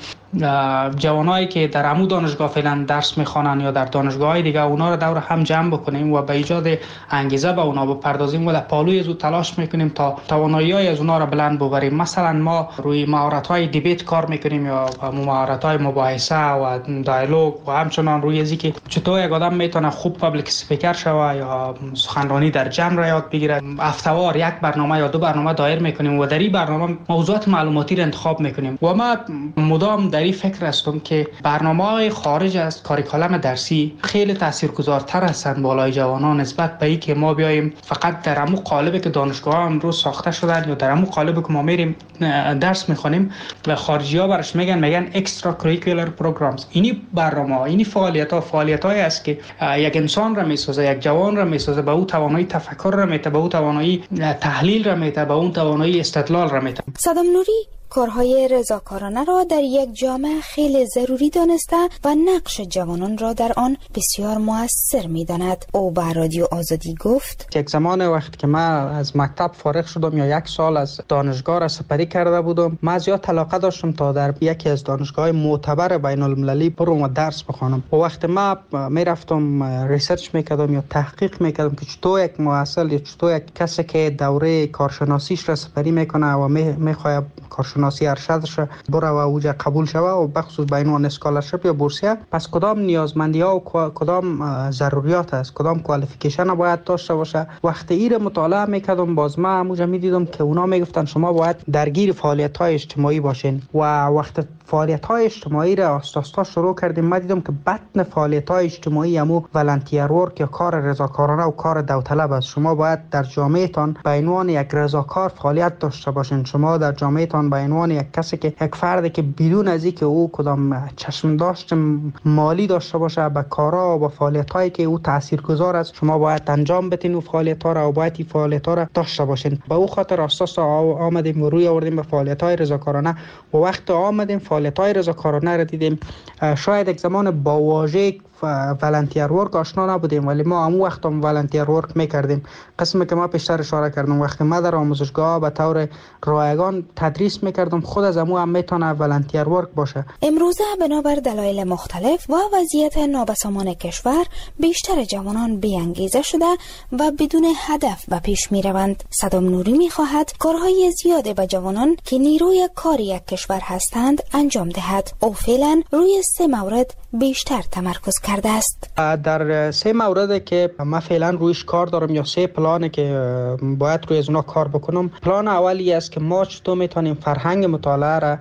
جوانایی که در عمو دانشگاه فعلا درس میخوانن یا در دانشگاه‌های دیگه اونا رو دور هم جمع بکنیم و به ایجاد انگیزه به اونا بپردازیم و در پالوی از او تلاش میکنیم تا توانایی‌های از اونا رو بلند ببریم. مثلا ما روی مهارت‌های دیبیت کار میکنیم یا مهارت‌های مباحثه و دیالوگ و همچنان روی ازی که چطور یک آدم میتونه خوب پابلیک اسپیکر شوه یا سخنرانی در جمع را یاد بگیره. هفته‌وار یک برنامه یا 2 برنامه دایر میکنیم و در این برنامه موضوعات معلوماتی را انتخاب میکنیم و ما مدام در این فکر هستم که برنامه‌های خارج از کاریکولم درسی خیلی تاثیرگذارتر هستند بالای جوانان نسبت به اینکه ما بیایم فقط در همون قالبی که دانشگاه‌ها امروز ساخته شدن یا در همون قالبی که ما میریم درس میخونیم و خارجی‌ها برش میگن اکسترا کریکولر پروگرامز. اینی برنامه‌ها، اینی فعالیت‌هایی است که یک انسان را میسازه، یک جوان را میسازه، به او توانایی تفکر را میده، به او توانایی تحلیل را میده، به اون توانایی استدلال را میده. صدام نوری کارهای رضاکارانه را در یک جامعه خیلی ضروری دانسته و نقش جوانان را در آن بسیار مؤثر می‌داند. او به رادیو آزادی گفت: یک زمان وقتی که من از مکتب فارغ شدم یا 1 سال از دانشگاه را سپری کرده بودم، من زیاد علاقه داشتم تا در یکی از دانشگاه‌های معتبر بین‌المللی برم و درس بخوانم. و وقتی من میرفتم ریسرچ میکردم یا تحقیق میکردم که چطور یک محصل یا چطور یک کسی که دوره کارشناسیش را سپری میکنه و میخواد کارشناسی شناسی ارشدش بره و اوجا قبول شوه و بخصوص به عنوان اسکالرشیپ یا بورسیه، پس کدام نیازمندی ها و کدام ضروریات است، کدام کوالیفیکیشن باید داشته باشه. وقتی ایره مطالعه میکردم باز من همونجا میدیدم که اونا میگفتن شما باید درگیر فعالیت های اجتماعی باشین و وقت فعالیت های اجتماعی را آستاستا شروع کردیم من دیدم که بطن فعالیت های اجتماعی همو ولنتیر ورک یا کار رضاکارانه و کار داوطلب است. شما باید در جامعه تان به عنوان یک رضاکار فعالیت داشته باشین. شما در جامعه تان به عنوان یک کسی که یک فردی که بدون از اینکه او کدام چشم داشت مالی داشته باشه به کارا و به فعالیت هایی که او تاثیرگذار است شما باید انجام بدین و فعالیت ها را و باید این فعالیت ها را داشته باشین. به او خاطر اساس آمدیم و روی آوردیم به فعالیت های رضاکارانه و وقت آمدیم فعالیت های رضاکارانه را دیدیم. شاید یک زمان با واژه ولنتیر ورک آشنا نبودیم ولی ما همون وقت هم ولنتیر ورک میکردیم. قسمی که ما پیشتر اشاره کردم وقتی ما در آموزشگاه به طور رایگان تدریس میکردم خود از همون هم میتونه ولنتیر ورک باشه. امروزه بنابر دلایل مختلف و وضعیت نابسامان کشور بیشتر جوانان بی‌انگیزه شده و بدون هدف به پیش میروند. صدام نوری میخواهد کارهای زیاده به جوانان که نیروی کار یک کشور هستند انجام دهد. او فعلا روی 3 مورد بیشتر تمرکز کرده است. در 3 مورد که من فعلا رویش کار دارم یا 3 پلانه که باید روی از اونا کار بکنم. پلان اولی است که ما چطور میتونیم فرهنگ مطالعه را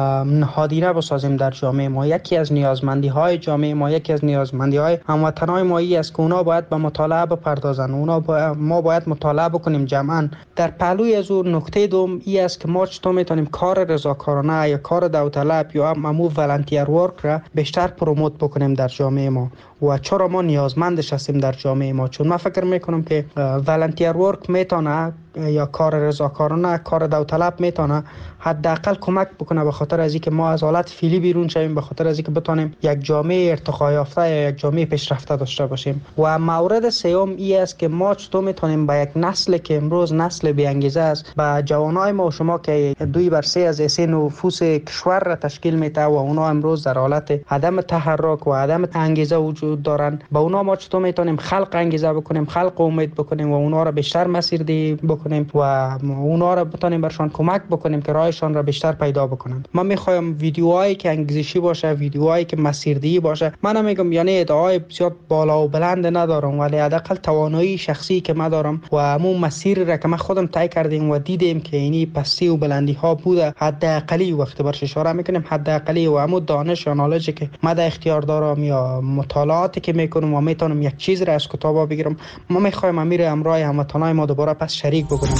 نهادینه بسازیم در جامعه ما. یکی از نیازمندی های جامعه ما، یکی از نیازمندی های هموطنان ما است که اونا باید به مطالعه بپردازن. ما باید مطالعه بکنیم جمعا. در پهلوی از اون نکته دوم این است که ما چطور میتونیم کار رضاکارانه یا کار داوطلب یا همو ولنتیر ورک را بیشتر پروموت بکنیم در جامعه ما و چرا ما نیازمندش هستیم در جامعه ما. چون من فکر میکنم که ولنتیر ورک میتونه یا کار رضاکارانه کار داوطلب میتونه حداقل کمک بکنه به خاطر از اینکه ما از حالت فعلی بیرون شویم، به خاطر از اینکه بتونیم یک جامعه ارتقا یافته یا یک جامعه پیشرفته داشته باشیم. و مورد سوم این است که ما چطور میتونیم با یک نسل که امروز نسل بی انگیزه است، با جوانای ما و شما که 2/3 از ایسه نفوس کشور را تشکیل میده و اونا امروز در حالت عدم تحرک و عدم انگیزه وجود دارن، با اونا ما چطور میتونیم خلق انگیزه بکنیم، خلق امید بکنیم و اونا را بیشتر مسیردهی بکنیم و اونا را بتونیم برشان کمک بکنیم که راهشان را بیشتر پیدا بکنند. من میخوایم ویدیوهایی که انگیزشی باشه، ویدیوهایی که مسیردهی باشه. من نمیگم یعنی ادعای بسیار بالا و بلند ندارم ولی حداقل توانایی شخصی که من دارم و همون مسیر را که من خودم طی کردیم و دیدیم که اینی پستی و بلندی ها بوده حداقلی وقت برش اشاره میکنیم حداقلی و همون دانش یا نالجی که من در اختیار دارم یا مطالعاتی که میکنم و میتونم یک چیز را از کتابا بگیرم. ما میخوایم امیر امرای هموطنای ما دوباره پس شریک بکنیم.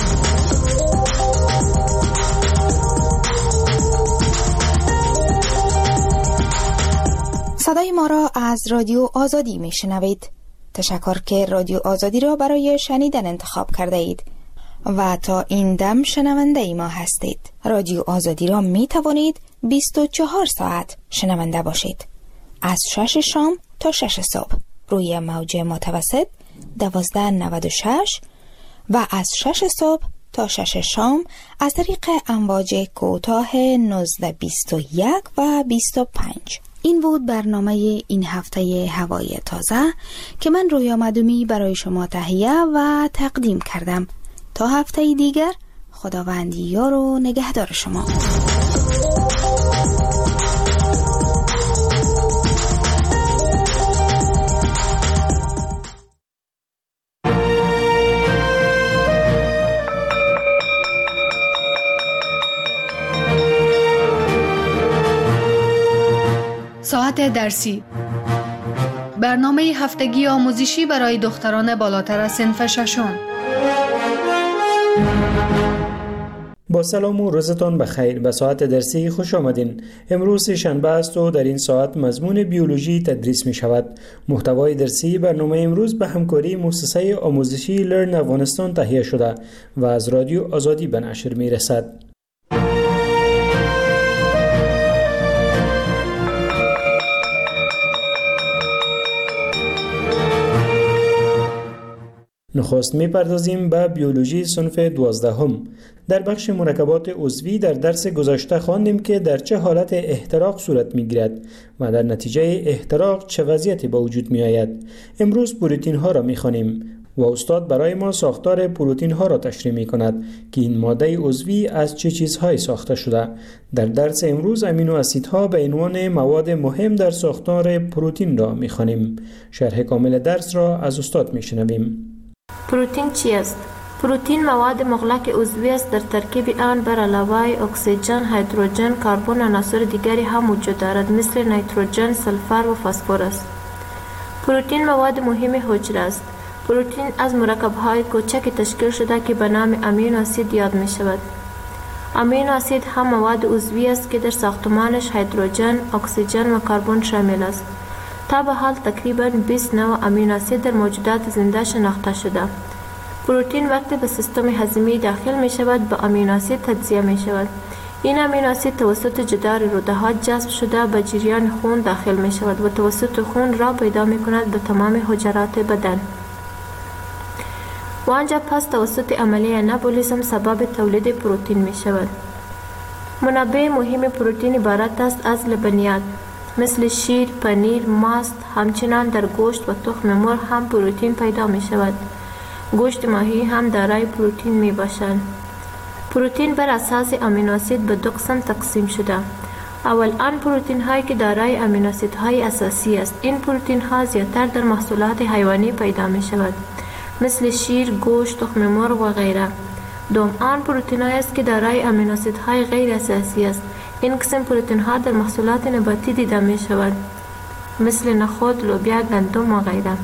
صدای ما را از رادیو آزادی میشنوید. تشکر که رادیو آزادی را برای شنیدن انتخاب کرده اید و تا این دم شنونده ما هستید. رادیو آزادی را می توانید 24 ساعت شنونده باشید. از 6 شام تا 6 صبح روی موج متوسط 1296 و از 6 صبح تا 6 شام از طریق امواج کوتاه 1921 و 25. این بود برنامه این هفته هوای تازه که من رویا مدومی برای شما تهیه و تقدیم کردم. تا هفته دیگر خداوند یار و نگهدار شما. ساعت درسی، برنامه هفتگی آموزشی برای دختران بالاتر از صنف ششم. با سلام و روزتان بخیر. به ساعت درسی خوش آمدین. امروز شنبه است و در این ساعت مضمون بیولوژی تدریس می شود. محتوای درسی برنامه امروز به همکاری مؤسسه آموزشی لرن افغانستان تهیه شده و از رادیو آزادی به نشر می رسد. نخست می‌پردازیم به بیولوژی صنف 12. در بخش مرکبات عضوی در درس گذشته خواندیم که در چه حالت احتراق صورت می‌گیرد و در نتیجه احتراق چه وضعیتی به وجود می‌آید. امروز پروتئین ها را می‌خوانیم. و استاد برای ما ساختار پروتین ها را تشریح می کند که این ماده عضوی از چه چیزهایی ساخته شده. در درس امروز امینو اسیدها به عنوان مواد مهم در ساختار پروتین را می خوانیم. شرح کامل درس را از استاد می شنویم. پروتین چی است؟ پروتین مواد مغلق عضوی است. در ترکیب آن بر علاوه اکسیژن، هیدروژن، کربن و عناصر دیگری هم وجود دارد مثل نیتروژن، سلفر و فسفر است. پروتین مواد مهم حجره است. پروتین از مرکب‌های کوچک تشکیل شده که به نام امینو اسید یاد می شود. امینو اسید هم مواد عضوی است که در ساختمانش هیدروژن، اکسیژن و کربن شامل است. تا به حال تقریباً 20 نوع امینو اسید در موجودات زنده شناخته شده. پروتین وقتی به سیستم هضمی داخل می شود به امینو اسید تجزیه می شود. این امینو اسید توسط جدار روده‌ها جذب شده به جریان خون داخل می شود و توسط خون راه پیدا می کند به تمام حجرات بدن. و آنجا پس توسط عملیه انابولیسم سبب تولید پروتین می شود. منابع مهم پروتین عبارت است از لبنیات مثل شیر، پنیر، ماست. همچنان در گوشت و تخم مرغ هم پروتین پیدا می شود. گوشت ماهی هم دارای پروتین می باشد. پروتین بر اساس امینو اسید به 2 قسم تقسیم شده. اول آن پروتین هایی که دارای امینو اسید های اساسی است. این پروتین ها زیادتر در محصولات حیوانی پیدا می شود مثل شیر، گوشت، تخم مرغ و غیره. دوم آن پروتین هایی است که دارای امینو اسید های غیر اساسی است. این قسم پروتین ها در محصولات نباتی دیده می شود مثل نخود، لوبیا، گندم و غیره.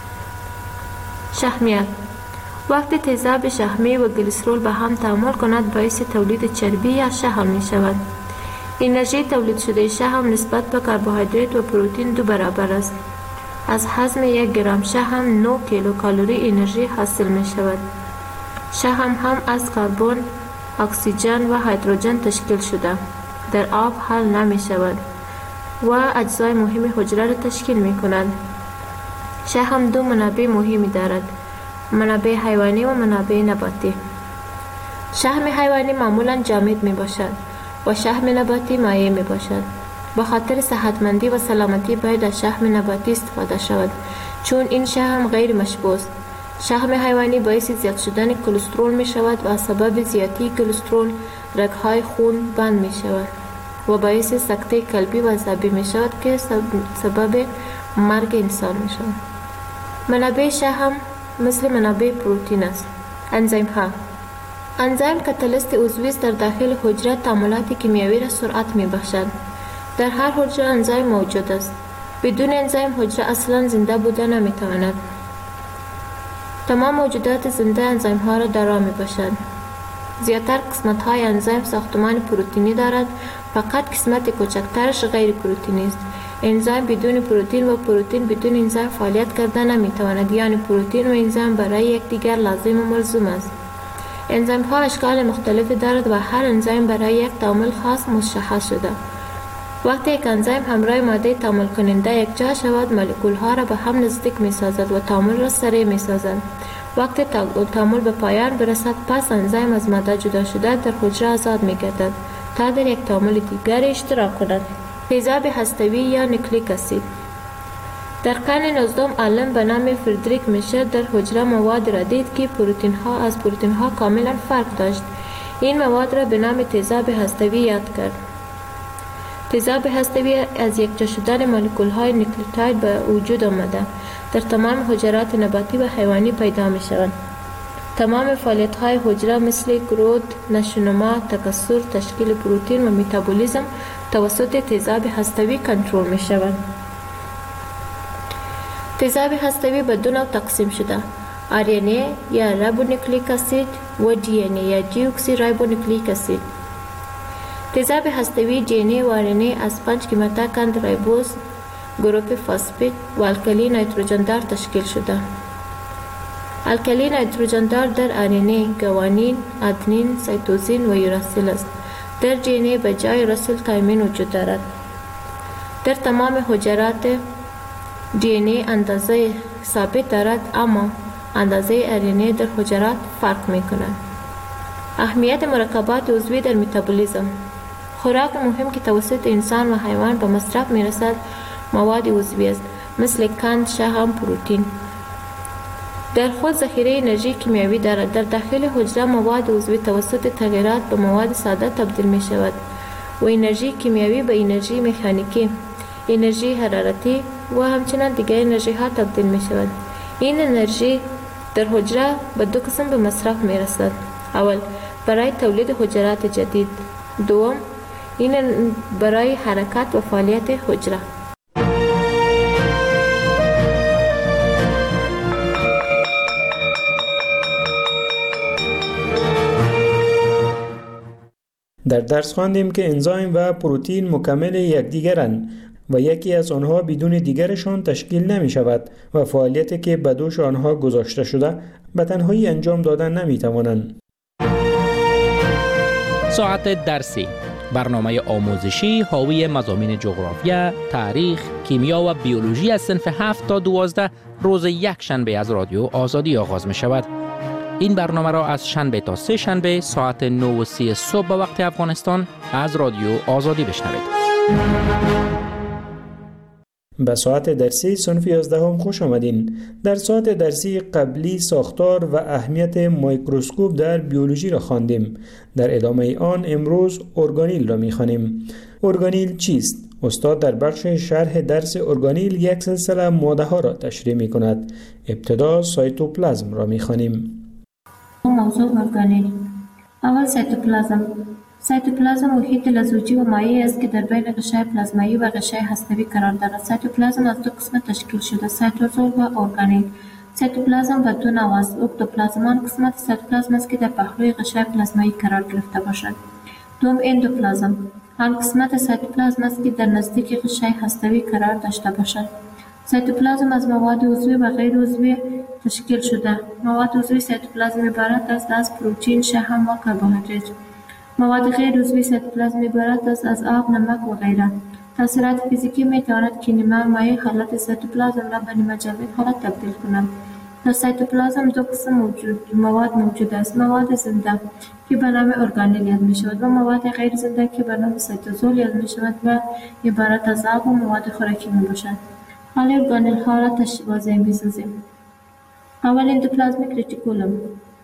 شحمیات وقتی تیزاب شحمی و گلیسرول به هم تعامل کند باعث تولید چربی یا شحم می شود. انرژی تولید شده شحم نسبت به کربوهیدرات و پروتین 2 برابر است. از هضم 1 گرم شحم 9 کیلوکالری انرژی حاصل می شود. شحم هم از کربن، اکسیژن و هیدروژن تشکیل شده. در آب حل نمی شود و اجزای مهم حجره را تشکیل می کند. شحم 2 منابع مهمی دارد: منابع حیوانی و منابع نباتی. شحم حیوانی معمولا جامد می باشد و شحم نباتی مایع می باشد. به خاطر صحتمندی و سلامتی باید از شحم نباتی استفاده شود چون این شحم غیر مشبوع است. شحم حیوانی باعث زیاد شدن کلسترول می شود و از سبب زیادی کلسترول رگ‌های خون بند می شود و باعث سکته قلبی و عصبی می شود که سبب مرگ انسان می شود. منابع شحم مثل منابع پروتین است. انزیم ها انزیم کاتالیست عضوی است در داخل حجره تعاملات کیمیایی را سرعت می بخشد. در هر حجره انزیم موجود است. بدون انزیم حجره اصلا زنده بوده نمی تواند. تمام موجودات زنده انزیم ها را دارا می باشد. زیادتر قسمت های انزیم ساختمان پروتینی دارد، فقط قسمت کوچکترش غیر پروتینی است. انزیم بدون پروتین و پروتین بدون انزیم فعالیت کرده نمی تواند، یعنی پروتین و انزیم برای یکدیگر لازم و ملزوم است. انزیم ها اشکال مختلفی دارد و هر انزیم برای یک تعامل خاص مشخص شده. وقتی یک انزیم همراه ماده تعامل کننده یکجا شود، مولکول ها را به هم نزدیک می سازد و تعامل را سریع می سازد. وقتی تعامل به پایان برسد، پس انزیم از ماده جدا شده در حجره آزاد می گردد تا در یک تعامل دیگر اشتراک کند. تیزاب هسته‌ای یا نیوکلیک اسید. در قرن 19 عالم به نام فردریک میشر در حجره مواد را دید که پروتین ها از پروتین ها کاملا فرق داشت. این مواد را به نام تیزاب هسته‌ای یاد کرد. تیزاب هسته‌ای از یکجا شدن مولکول های نیوکلیوتاید به وجود آمده در تمام حجرات نباتی و حیوانی پیدا می شوند. تمام فعالیت های حجره مثل گروت، نشونما، تکثر، تشکیل پروتین و متابولیسم توسط تیزاب هسته‌ای کنترل می شود. تیزاب هسته‌ای به 2 نوع تقسیم شده: RNA یا رایبونوکلیک اسید و DNA یا دیوکسی رایبونوکلیک اسید. تیزاب هسته‌ای DNA و RNA از 5 کیماتاکند رایبوز، گروپ فاسفید و الکلی نیتروژندار تشکیل شده. الکلی نیتروژندار در RNA گوانین، آدنین، سایتوزین و یوراسیل است. در DNA به جای راسیل تایمین وجود دارد. در تمام حجرات DNA اندازه ثابت دارد، اما اندازه RNA در حجرات فرق می کند. اهمیت مرکبات عضوی در متابولیسم. خوراک مهم که توسط انسان و حیوان به مصرف می رسد مواد عضوی است مثل قند، شحم، پروتین. در خود ذخیره انرژی کیمیایی دارد. در داخل حجره مواد عضوی توسط تغییرات به مواد ساده تبدیل می شود و انرژی کیمیایی به انرژی مکانیکی، انرژی حرارتی و همچنین دیگر انرژی ها تبدیل می شود. این انرژی در حجره به دو قسم به مصرف می رسد. اول برای تولید حجرات جدید، دوم این برای حرکت و فعالیت حجره. در درس خواندیم که انزایم و پروتئین مکمل یکدیگرند و یکی از آنها بدون دیگرشان تشکیل نمی شود و فعالیتی که به دوش آنها گذاشته شده به تنهایی انجام دادن نمی توانند. ساعت درسی، برنامه آموزشی حاوی مضامین جغرافیا، تاریخ، کیمیا و بیولوژی از صنف 7 تا 12 روز یک شنبه از رادیو آزادی آغاز می شود. این برنامه را از شنبه تا سه شنبه ساعت 9:30 صبح به وقت افغانستان از رادیو آزادی بشنوید. به ساعت درسی صنف 11 خوش آمدین. در ساعت درسی قبلی ساختار و اهمیت میکروسکوپ در بیولوژی را خواندیم. در ادامه آن امروز ارگانیل را می‌خوانیم. ارگانیل چیست؟ استاد در بخش شرح درس ارگانیل یک سلسله ماده ها را تشریح می‌کند. ابتدا سایتوپلازم را می‌خوانیم. موضوع ارگانیل. اول سایتوپلازم محیط لزوجی و مایع است که در بین غشای پلازمایی و غشای هسته‌ای قرار دارد. سایتوپلازم از دو قسمت تشکیل شده، سایتوزول و ارگانیل. سایتوپلازم به دو نوع است. اکتوپلازم آن قسمت سایتوپلازم است که در پهلوی غشای پلازمایی قرار گرفته باشد. دوم اندوپلازم آن قسمت سایتوپلازم است که در نزدیک غشای هسته‌ای قرار داشته باشد. سایتوپلازم از مواد عضوی و غیر عضوی تشکیل شده. مواد عضوی سایتوپلازم عبارت است از پروتئین، شحم و کربوهیدرات. مواد غیر عضوی سایتوپلازم عبارت است از آب، نمک و غیره. تاثیرات فیزیکی می تواند که نیمه مایع حالت سایتوپلازم را به نیمه جامد حالت تبدیل کند. در سایتوپلازم دو قسم مواد موجود است: مواد زنده که به نام ارگانیل یاد می شود و مواد غیر زنده که به نام سایتوزول یاد می شود و عبارت از آب و مواد خوراکی می باشد. حال ارگانیل ها را واضح می سازیم. اول اندوپلازمیک ریتیکولوم.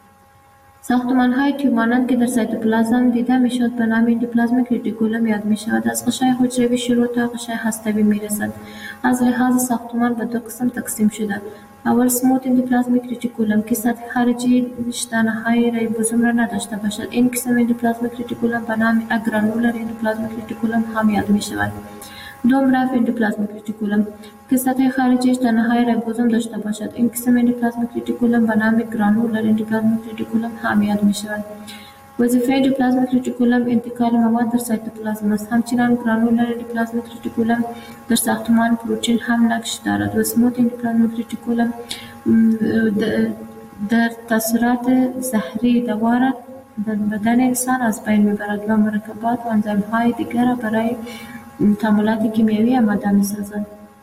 ساختمان های تیوب مانند که در سایتوپلازم دیده می شود به نام اندوپلازمیک ریتیکولوم یاد می شود. از غشای حجروی شروع تا غشای هسته‌ای می رسد. از لحاظ ساختمان به دو قسم تقسیم شده. اول سموت اندوپلازمیک ریتیکولوم که سطح خارجی تنه های ریبوزوم را نداشته باشد. این قسم اندوپلازمیک ریتیکولوم به نام اگرانولر اندوپلازمیک ریتیکولوم هم یاد می شود. دوم رف اندوپلازمیک ریتیکولوم که سطح خارجی تنه های ریبوزوم داشته باشد. این قسم اندوپلازمیک ریتیکولوم به نام گرانولر اندوپلازمیک ریتیکولوم هم یاد می شود. وظیفه اندوپلازمیک ریتیکولوم انتقال مواد در سایتوپلازم است. همچنین گرانولر اندوپلازمیک ریتیکولوم در ساختمان پروتئین هم نقش دارد و سموت اندوپلازمیک ریتیکولوم در تاثیرات زهری دوار در بدن انسان از بین میبرد و مرکبات و انزیم های دیگر را برای تعاملات کیمیایی آماده می‌سازد.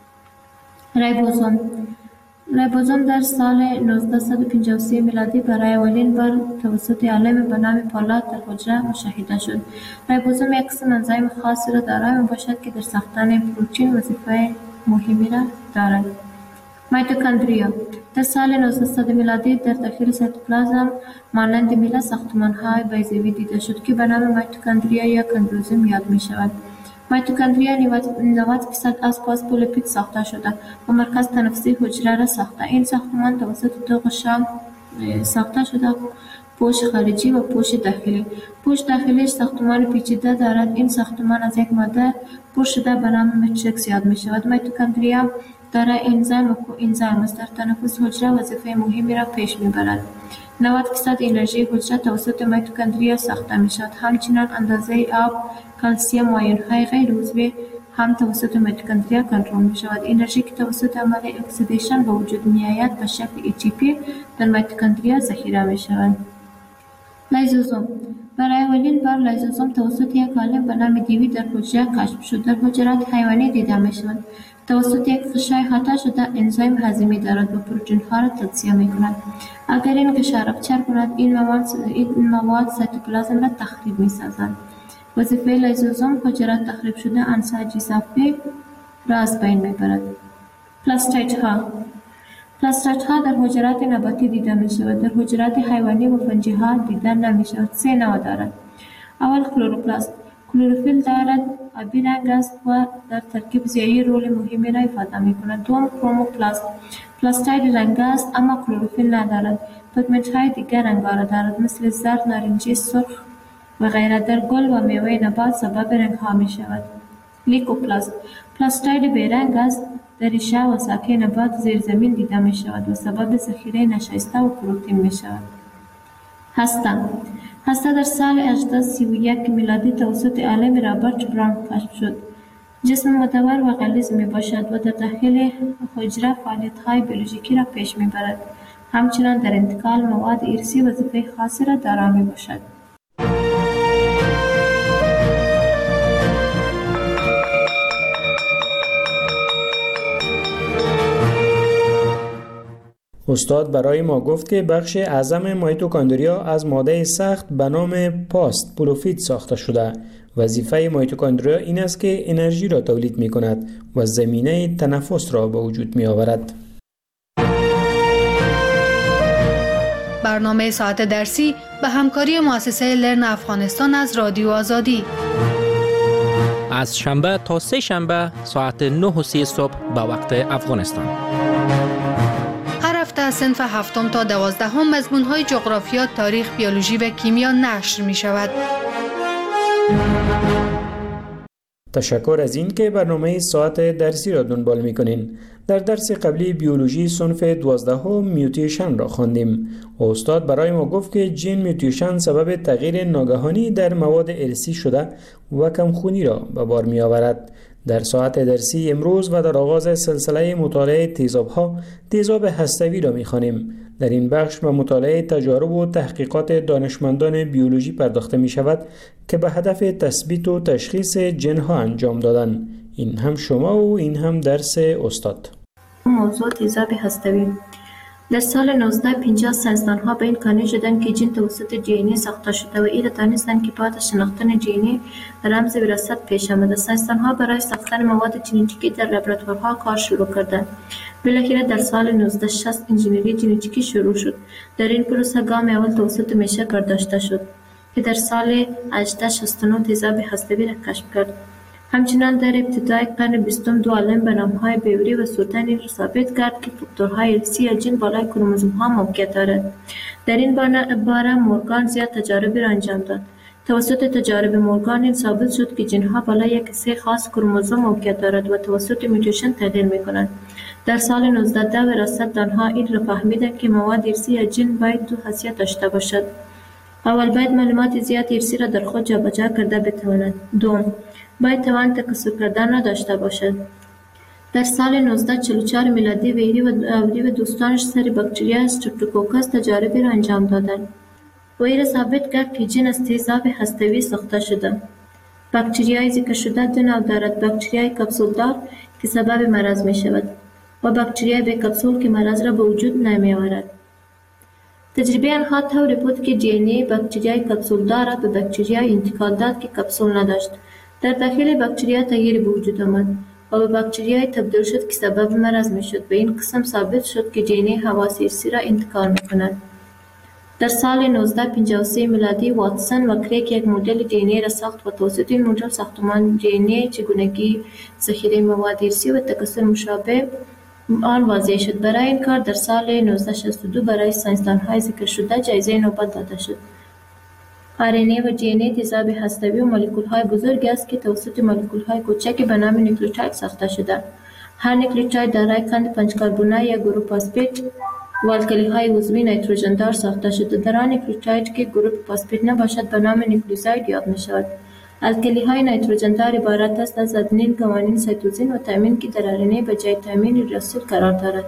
ریبوزوم در سال 1953 میلادی برای اولین بار توسط عالم به نام پولات در حجره مشاهده شد. ریبوزوم یک قسم انزیم خاصی را دارای میباشد که در ساختن پروتئین وظیفه مهمی را دارد. میتوکندریا در سال 1900 میلادی در داخل سایتوپلازم مانند میله ساختمان‌های بیضوی دیده شد که به نام میتوکندریا یا کندروزوم یاد می‌شود. میتوکندریا 90% از فاسفولیپید ساخته شده و مرکز تنفسی حجره را ساخته. این ساختمان توسط دو غشا ساخته شده: پوش خارجی و پوش داخلی. پوش داخلیش ساختمان پیچیده دارد. این ساختمان از یک ماده پر شده به نام ماتریکس یاد می شود. میتوکندریا دارای انزیم و کوانزیم است. در تنفس حجره وظیفه مهمی را پیش می برد. 90% انرژی حجره توسط میتوکندریا ساخته می شود. همچنین اندازه آب، کلسیم و آیون‌های غیر عضوی هم توسط میتوکندریا کنترل می شود. انرژی که توسط عمل اکسیدیشن به وجود می آید به شکل ATP در میتوکندریا ذخیره می شود. لیزوزوم. برای اولین بار لیزوزوم توسط یک عالم به نام دیوی در حجره کشف شد. در حجرات حیوانی دیده می شود. توسط یک غشای احاطه شده انزیم هضمی دارد و پروتئین ها را تجزیه می کند. اگر این غشا رپچر کند این مواد سایتوپلازم را تخریب می سازند. وظیفه لیزوزوم حجرات تخریب شده انساج اضافی را از بین می برد. پلاستیدها. پلاسترات‌ها در حجرات نباتی دیده می شود. در حجرات حیوانی و فنجی ها دیدن نمی شود. 3 نوع دارد. اول کلروپلاست. کلروفیل دارد، آبی رنگ است و در ترکیب ضیایی رول مهمی را ایفاده می کند. دوم کروموپلاست. پلاستاید رنگ است اما کلروفیل ندارد. پیگمنت های دیگر رنگ را دارد مثل زرد، نارنجی، سرخ و غیره. در گل و میوه نبات سبب رنگ ها می شود. لیکوپلاست. پلاستاید بیرنگ است، در ریشه و ساقه نبات زیر زمین دیده می شود و سبب ذخیره نشایسته و پروتئین می شود. هسته در سال 1831 میلادی توسط عالم رابرت براون کشف شد. جسم مدور و غلیظ می باشد و در داخل حجره فعالیت های بیولوژیکی را پیش می برد. همچنان در انتقال مواد ارثی وظیفه خاصی را دارا می باشد. استاد برای ما گفت که بخش اعظم میتوکندریا از ماده سخت به نام پاست پولوفید ساخته شده. وظیفه میتوکندریا این است که انرژی را تولید می کند و زمینه تنفس را به وجود می آورد. برنامه ساعت درسی به همکاری مؤسسه لرن افغانستان از رادیو آزادی. از شنبه تا 3 شنبه ساعت 9:30 صبح به وقت افغانستان. هر هفته از صنف 7 تا 12 مضمون‌های جغرافیا، تاریخ، بیولوژی و کیمیا نشر می شود. تشکر از این که برنامه ساعت درسی را دنبال می‌کنین. در درس قبلی بیولوژی صنف 12 میوتیشن را خواندیم. استاد برای ما گفت که جین میوتیشن سبب تغییر ناگهانی در مواد ارثی شده و کمخونی را به بار می‌آورد. در ساعت درسی امروز و در آغاز سلسله مطالعه تیزاب‌ها، تیزاب هسته‌ای را می‌خوانیم. در این بخش به مطالعه تجارب و تحقیقات دانشمندان بیولوژی پرداخته می شود که به هدف تثبیت و تشخیص جن‌ها انجام دادن. این هم شما و این هم درس استاد. موضوع تیزاب هسته‌ای. در سال 1950 ساینسدان‌ها به این قانع شدند که جین توسط دی ساخته شده و این دانستند که بعد از شناختن دی رمز وراثت پیش آمده. ساینسدان‌ها برای ساختن مواد ژنتیکی در لابراتوارها کار شروع کردند. بالاخره در سال 1960 انجینری ژنتیکی شروع شد. در این پروسه گام اول توسط میشه برداشته شد که در سال 1869 تیزاب هسته‌ای را کشف کرد. همچنان در ابتدای قرن 20 دو عالم به نام‌های بیوری و سورتن ثابت کرد که فاکتورهای ارثی جین بالای کروموزوم‌ها موقعیت دارد. در این باره مورگان زیاد تجارب را انجام داد. توسط تجارب مورگان این ثابت شد که جین‌ها بالای یک کیسه خاص کروموزوم موقعیت دارد و توسط میوتیشن تغییر می‌کنند. در سال 1910 وراثت‌دانها این را فهمیدند که مواد ارثی جین باید دو خاصیت داشته باشد. اول باید معلومات زیاد ارثی را در خود جابجا کرده بتواند. دوم باید توان تکثر کردن را داشته باشد. در سال 1944 میلادی ویری و دوستانش سر باکتریا استرپتوکوکس تجاربی را انجام دادند. ویری ثابت کرد که جین از تیزاب هسته‌ای ساخته شده. باکتریای ذکر شده دو نوع دارد: باکتریای کپسولدار که سبب مرض می شود و باکتریای بی کپسول که مرض را به وجود نمی آورد. تجربه آنها طوری بود که دی باکتریای کپسولدار را به باکتریای انتقال داد که کپسول نداشت. در داخل باکتریا تغییری به وجود آمد و به باکتریای تبدیل شد که سبب مرض می شد. به این قسم ثابت شد که دی حواس ارثی را انتقال می کند. در سال 1953 میلادی واتسون و کریک یک مدل دی را ساخت و توسط این مدل ساختمان دی چگونگی ذخیره مواد ارثی و تکثر مشابه آن واضح شد. برای این کار در سال 1962 برای ساینسدان‌های ذکر شده جایزه نوبل داده شد. RNA و DNA تیزاب هسته‌ای و مولکول‌های بزرگی است که توسط مولکول‌های کوچکی به نام نیوکلیوتاید ساخته شده. هر نیوکلیوتاید دارای قند 5 کربنی یا گروپ فسفید و الکلی‌های عضوی نیتروژن دار ساخته شده. در آن نیوکلیوتاید که گروپ فسفید نباشد به نام نیوکلیوزاید یاد می‌شود. الکلی‌های نیتروژن دار عبارت است از آدنین، گوانین، سایتوزین و تامین که در RNA به جای تامین رسول قرار دارد.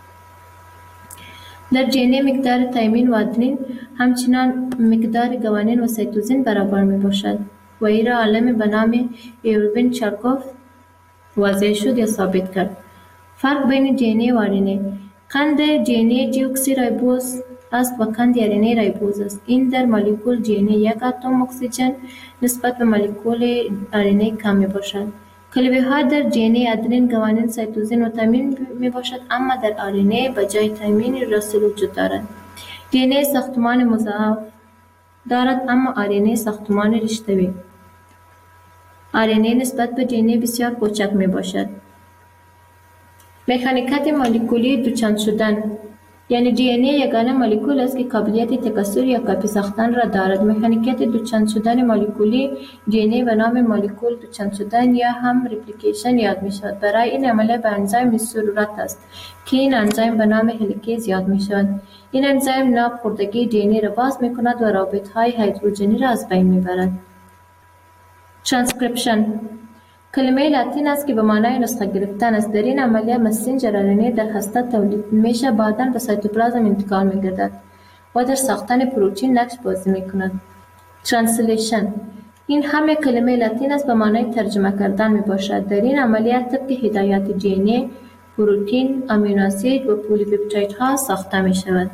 در دی مقدار تایمین و آدنین همچنان مقدار گوانین و سایتوزین برابر می باشد و این را عالم به نام ایروین چارکوف واضح شد یا ثابت کرد. فرق بین دی و RNA: قند دی دیوکسی رایبوز است و قند RNA رایبوز است. این در مولکول دی یک اتم اکسیژن نسبت به مولکول RNA کم می باشد. کلبه در دی ادرین، گوانین، سایتوزین و تامین می باشد، اما در آرنه به جای تامین راسل وجود دارد. دی ساختمان مضاعف دارد، اما آرنه ساختمان رشته‌ای. آرنه نسبت به دی بسیار کوچک می باشد. مکانیکات مولکولی دوچند شدن، یعنی دی ان ای یگانه مولکول است که قابلیت تکثر یا کپی ساختن را دارد. مکانیکات دوچند شدن مولکولی دی ان ای به نام مولکول دوچند شدن یا هم ریپلیکیشن یاد می شود. برای این عملیه به انزیم ضرورت است که این انزیم به نام هلیکیز یاد می شود. این انزیم ناب خوردگی دی ان ای را باز می کند و رابط های هیدروژنی را از بین می برد. ترانسکریپشن کلمه لاتین است که به معنای نسخه گرفتن است. در این عملیه مسنجر آرنه در هسته تولید میشه، بعداً به سایتوپلازم انتقال میگردد و در ساختن پروتئین نقش بازی میکند. ترنسلیشن این همه کلمه لاتین است به معنای ترجمه کردن می باشد. در این عملیه طبق هدایات دی ان ای پروتئین، آمینو اسید و پلی‌پپتایدها ساخته می شود.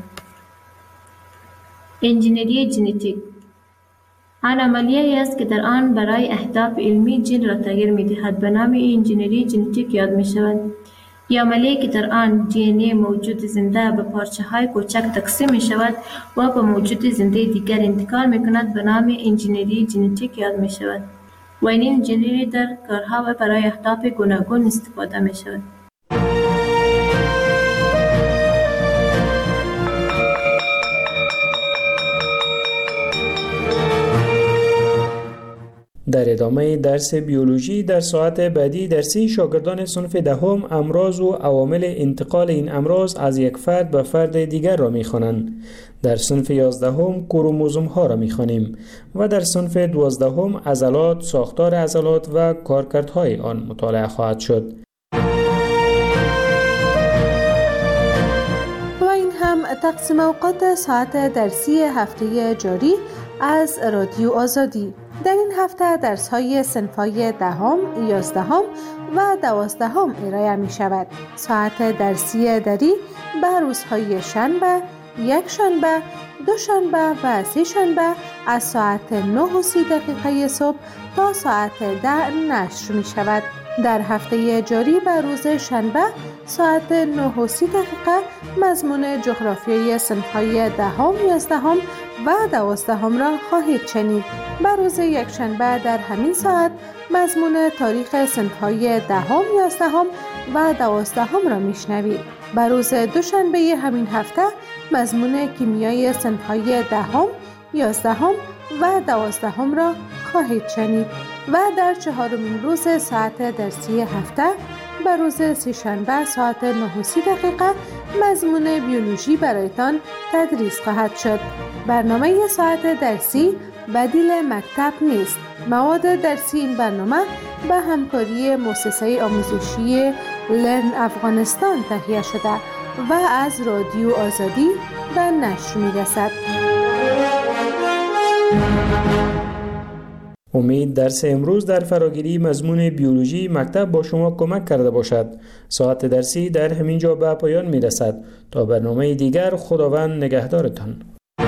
انجینری ژنتیک آن عملیه است که در آن برای اهداف علمی ژن را تغییر می دهد، به نام انجینری ژنتیک یاد می شود. یا عملیه که در آن دی ان ای موجود زنده به پارچه های کوچک تقسیم می شود و به موجود زنده دیگر انتقال می کند، به نام انجینری ژنتیک یاد می شود. و این انجینری در کارها و برای اهداف گوناگون استفاده می شود. در ادامه درس بیولوژی در ساعت بعدی درسی شاگردان صنف دهم امراض و عوامل انتقال این امراض از یک فرد به فرد دیگر را می‌خوانند. در صنف 11 کروموزوم ها را می‌خوانیم و در صنف 12 عضلات، ساختار عضلات و کارکردهای آن مطالعه خواهد شد. و این هم تقسیم اوقات ساعت درسی هفته جاری از رادیو آزادی. در این هفته درس‌های صنف‌های 10، 11 و 12 ارائه می شود. ساعت درسی دری به روزهای شنبه، یک شنبه، دو شنبه و سه شنبه از ساعت 9:30 صبح تا ساعت 10 نشر می شود. در هفته جاری به روز شنبه ساعت 9:30 مضمون جغرافیای صنف‌های 10، 11 و 12 را خواهید شنید. به روز یکشنبه در همین ساعت مضمون تاریخ صنف‌های 10، 11 و 12 را میشنوید. به روز دوشنبه همین هفته مضمون کیمیای صنف‌های 10، 11 و 12 را خواهید شنید. و در چهارمین روز ساعت درسی هفته به روز سه‌شنبه ساعت 9:30 مضمون بیولوژی برایتان تدریس خواهد شد. برنامه ساعت درسی بدیل مکتب نیست. مواد درسی این برنامه به همکاری مؤسسه آموزشی لرن افغانستان تهیه شده و از رادیو آزادی به نشر می‌رسد. امید درس امروز در فراگیری مضمون بیولوژی مکتب با شما کمک کرده باشد. ساعت درسی در همین جا به پایان می رسد. تا برنامه دیگر خداوند نگهدارتان.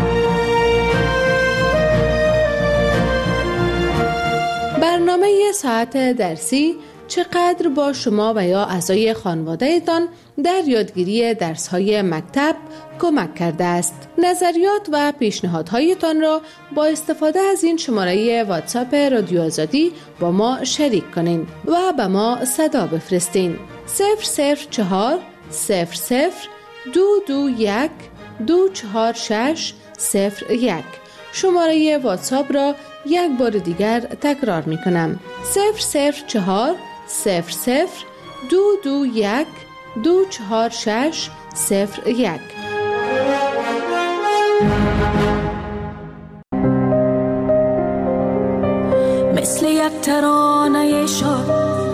برنامه ساعت درسی چقدر با شما و یا اعضای خانواده‌تان در یادگیری درس‌های مکتب کمک کرده است. نظریات و پیشنهادهایتان را با استفاده از این شماره واتساپ رادیو آزادی با ما شریک کنین و به ما صدا بفرستین. 004 00 221 246 01. شماره واتساپ را یک بار دیگر تکرار می کنم. 004 00 221 246 01. مثل یک ترانه شاد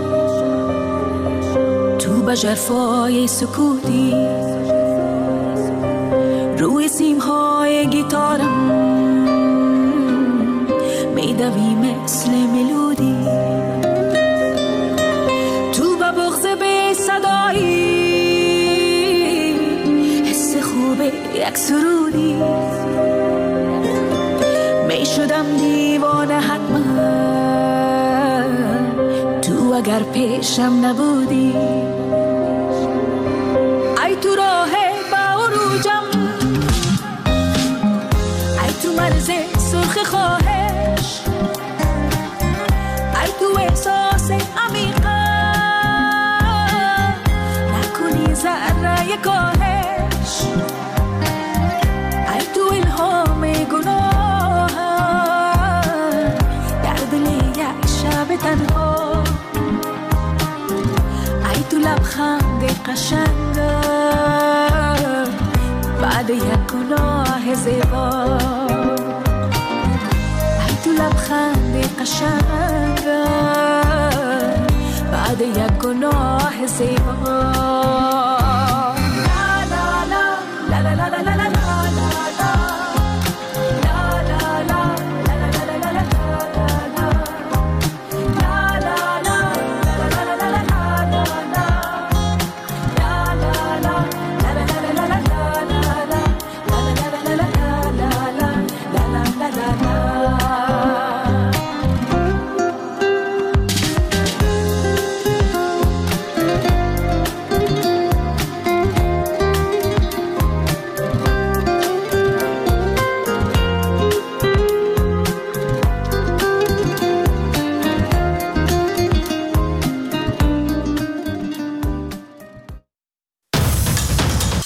تو به ژرفای سکوتی روی سیمهای گیتارم میدوی مثل ملودی تو به بغض به صدایی حس خوب یک سرودی میشدم دیوانه حتما تو اگر پیشم نبودی، ای تو راه با عروجم، ای تو مرز سرخ خواهش، ای تو احساس عمیقم، نکنی ذره کاهش، ای تو الهام گناهم در دل یک شب تنها، ای تو لبخند قشنگم بعد یک گناه زیبا، ای تو لبخند قشنگم بعد یک گناه زیبا.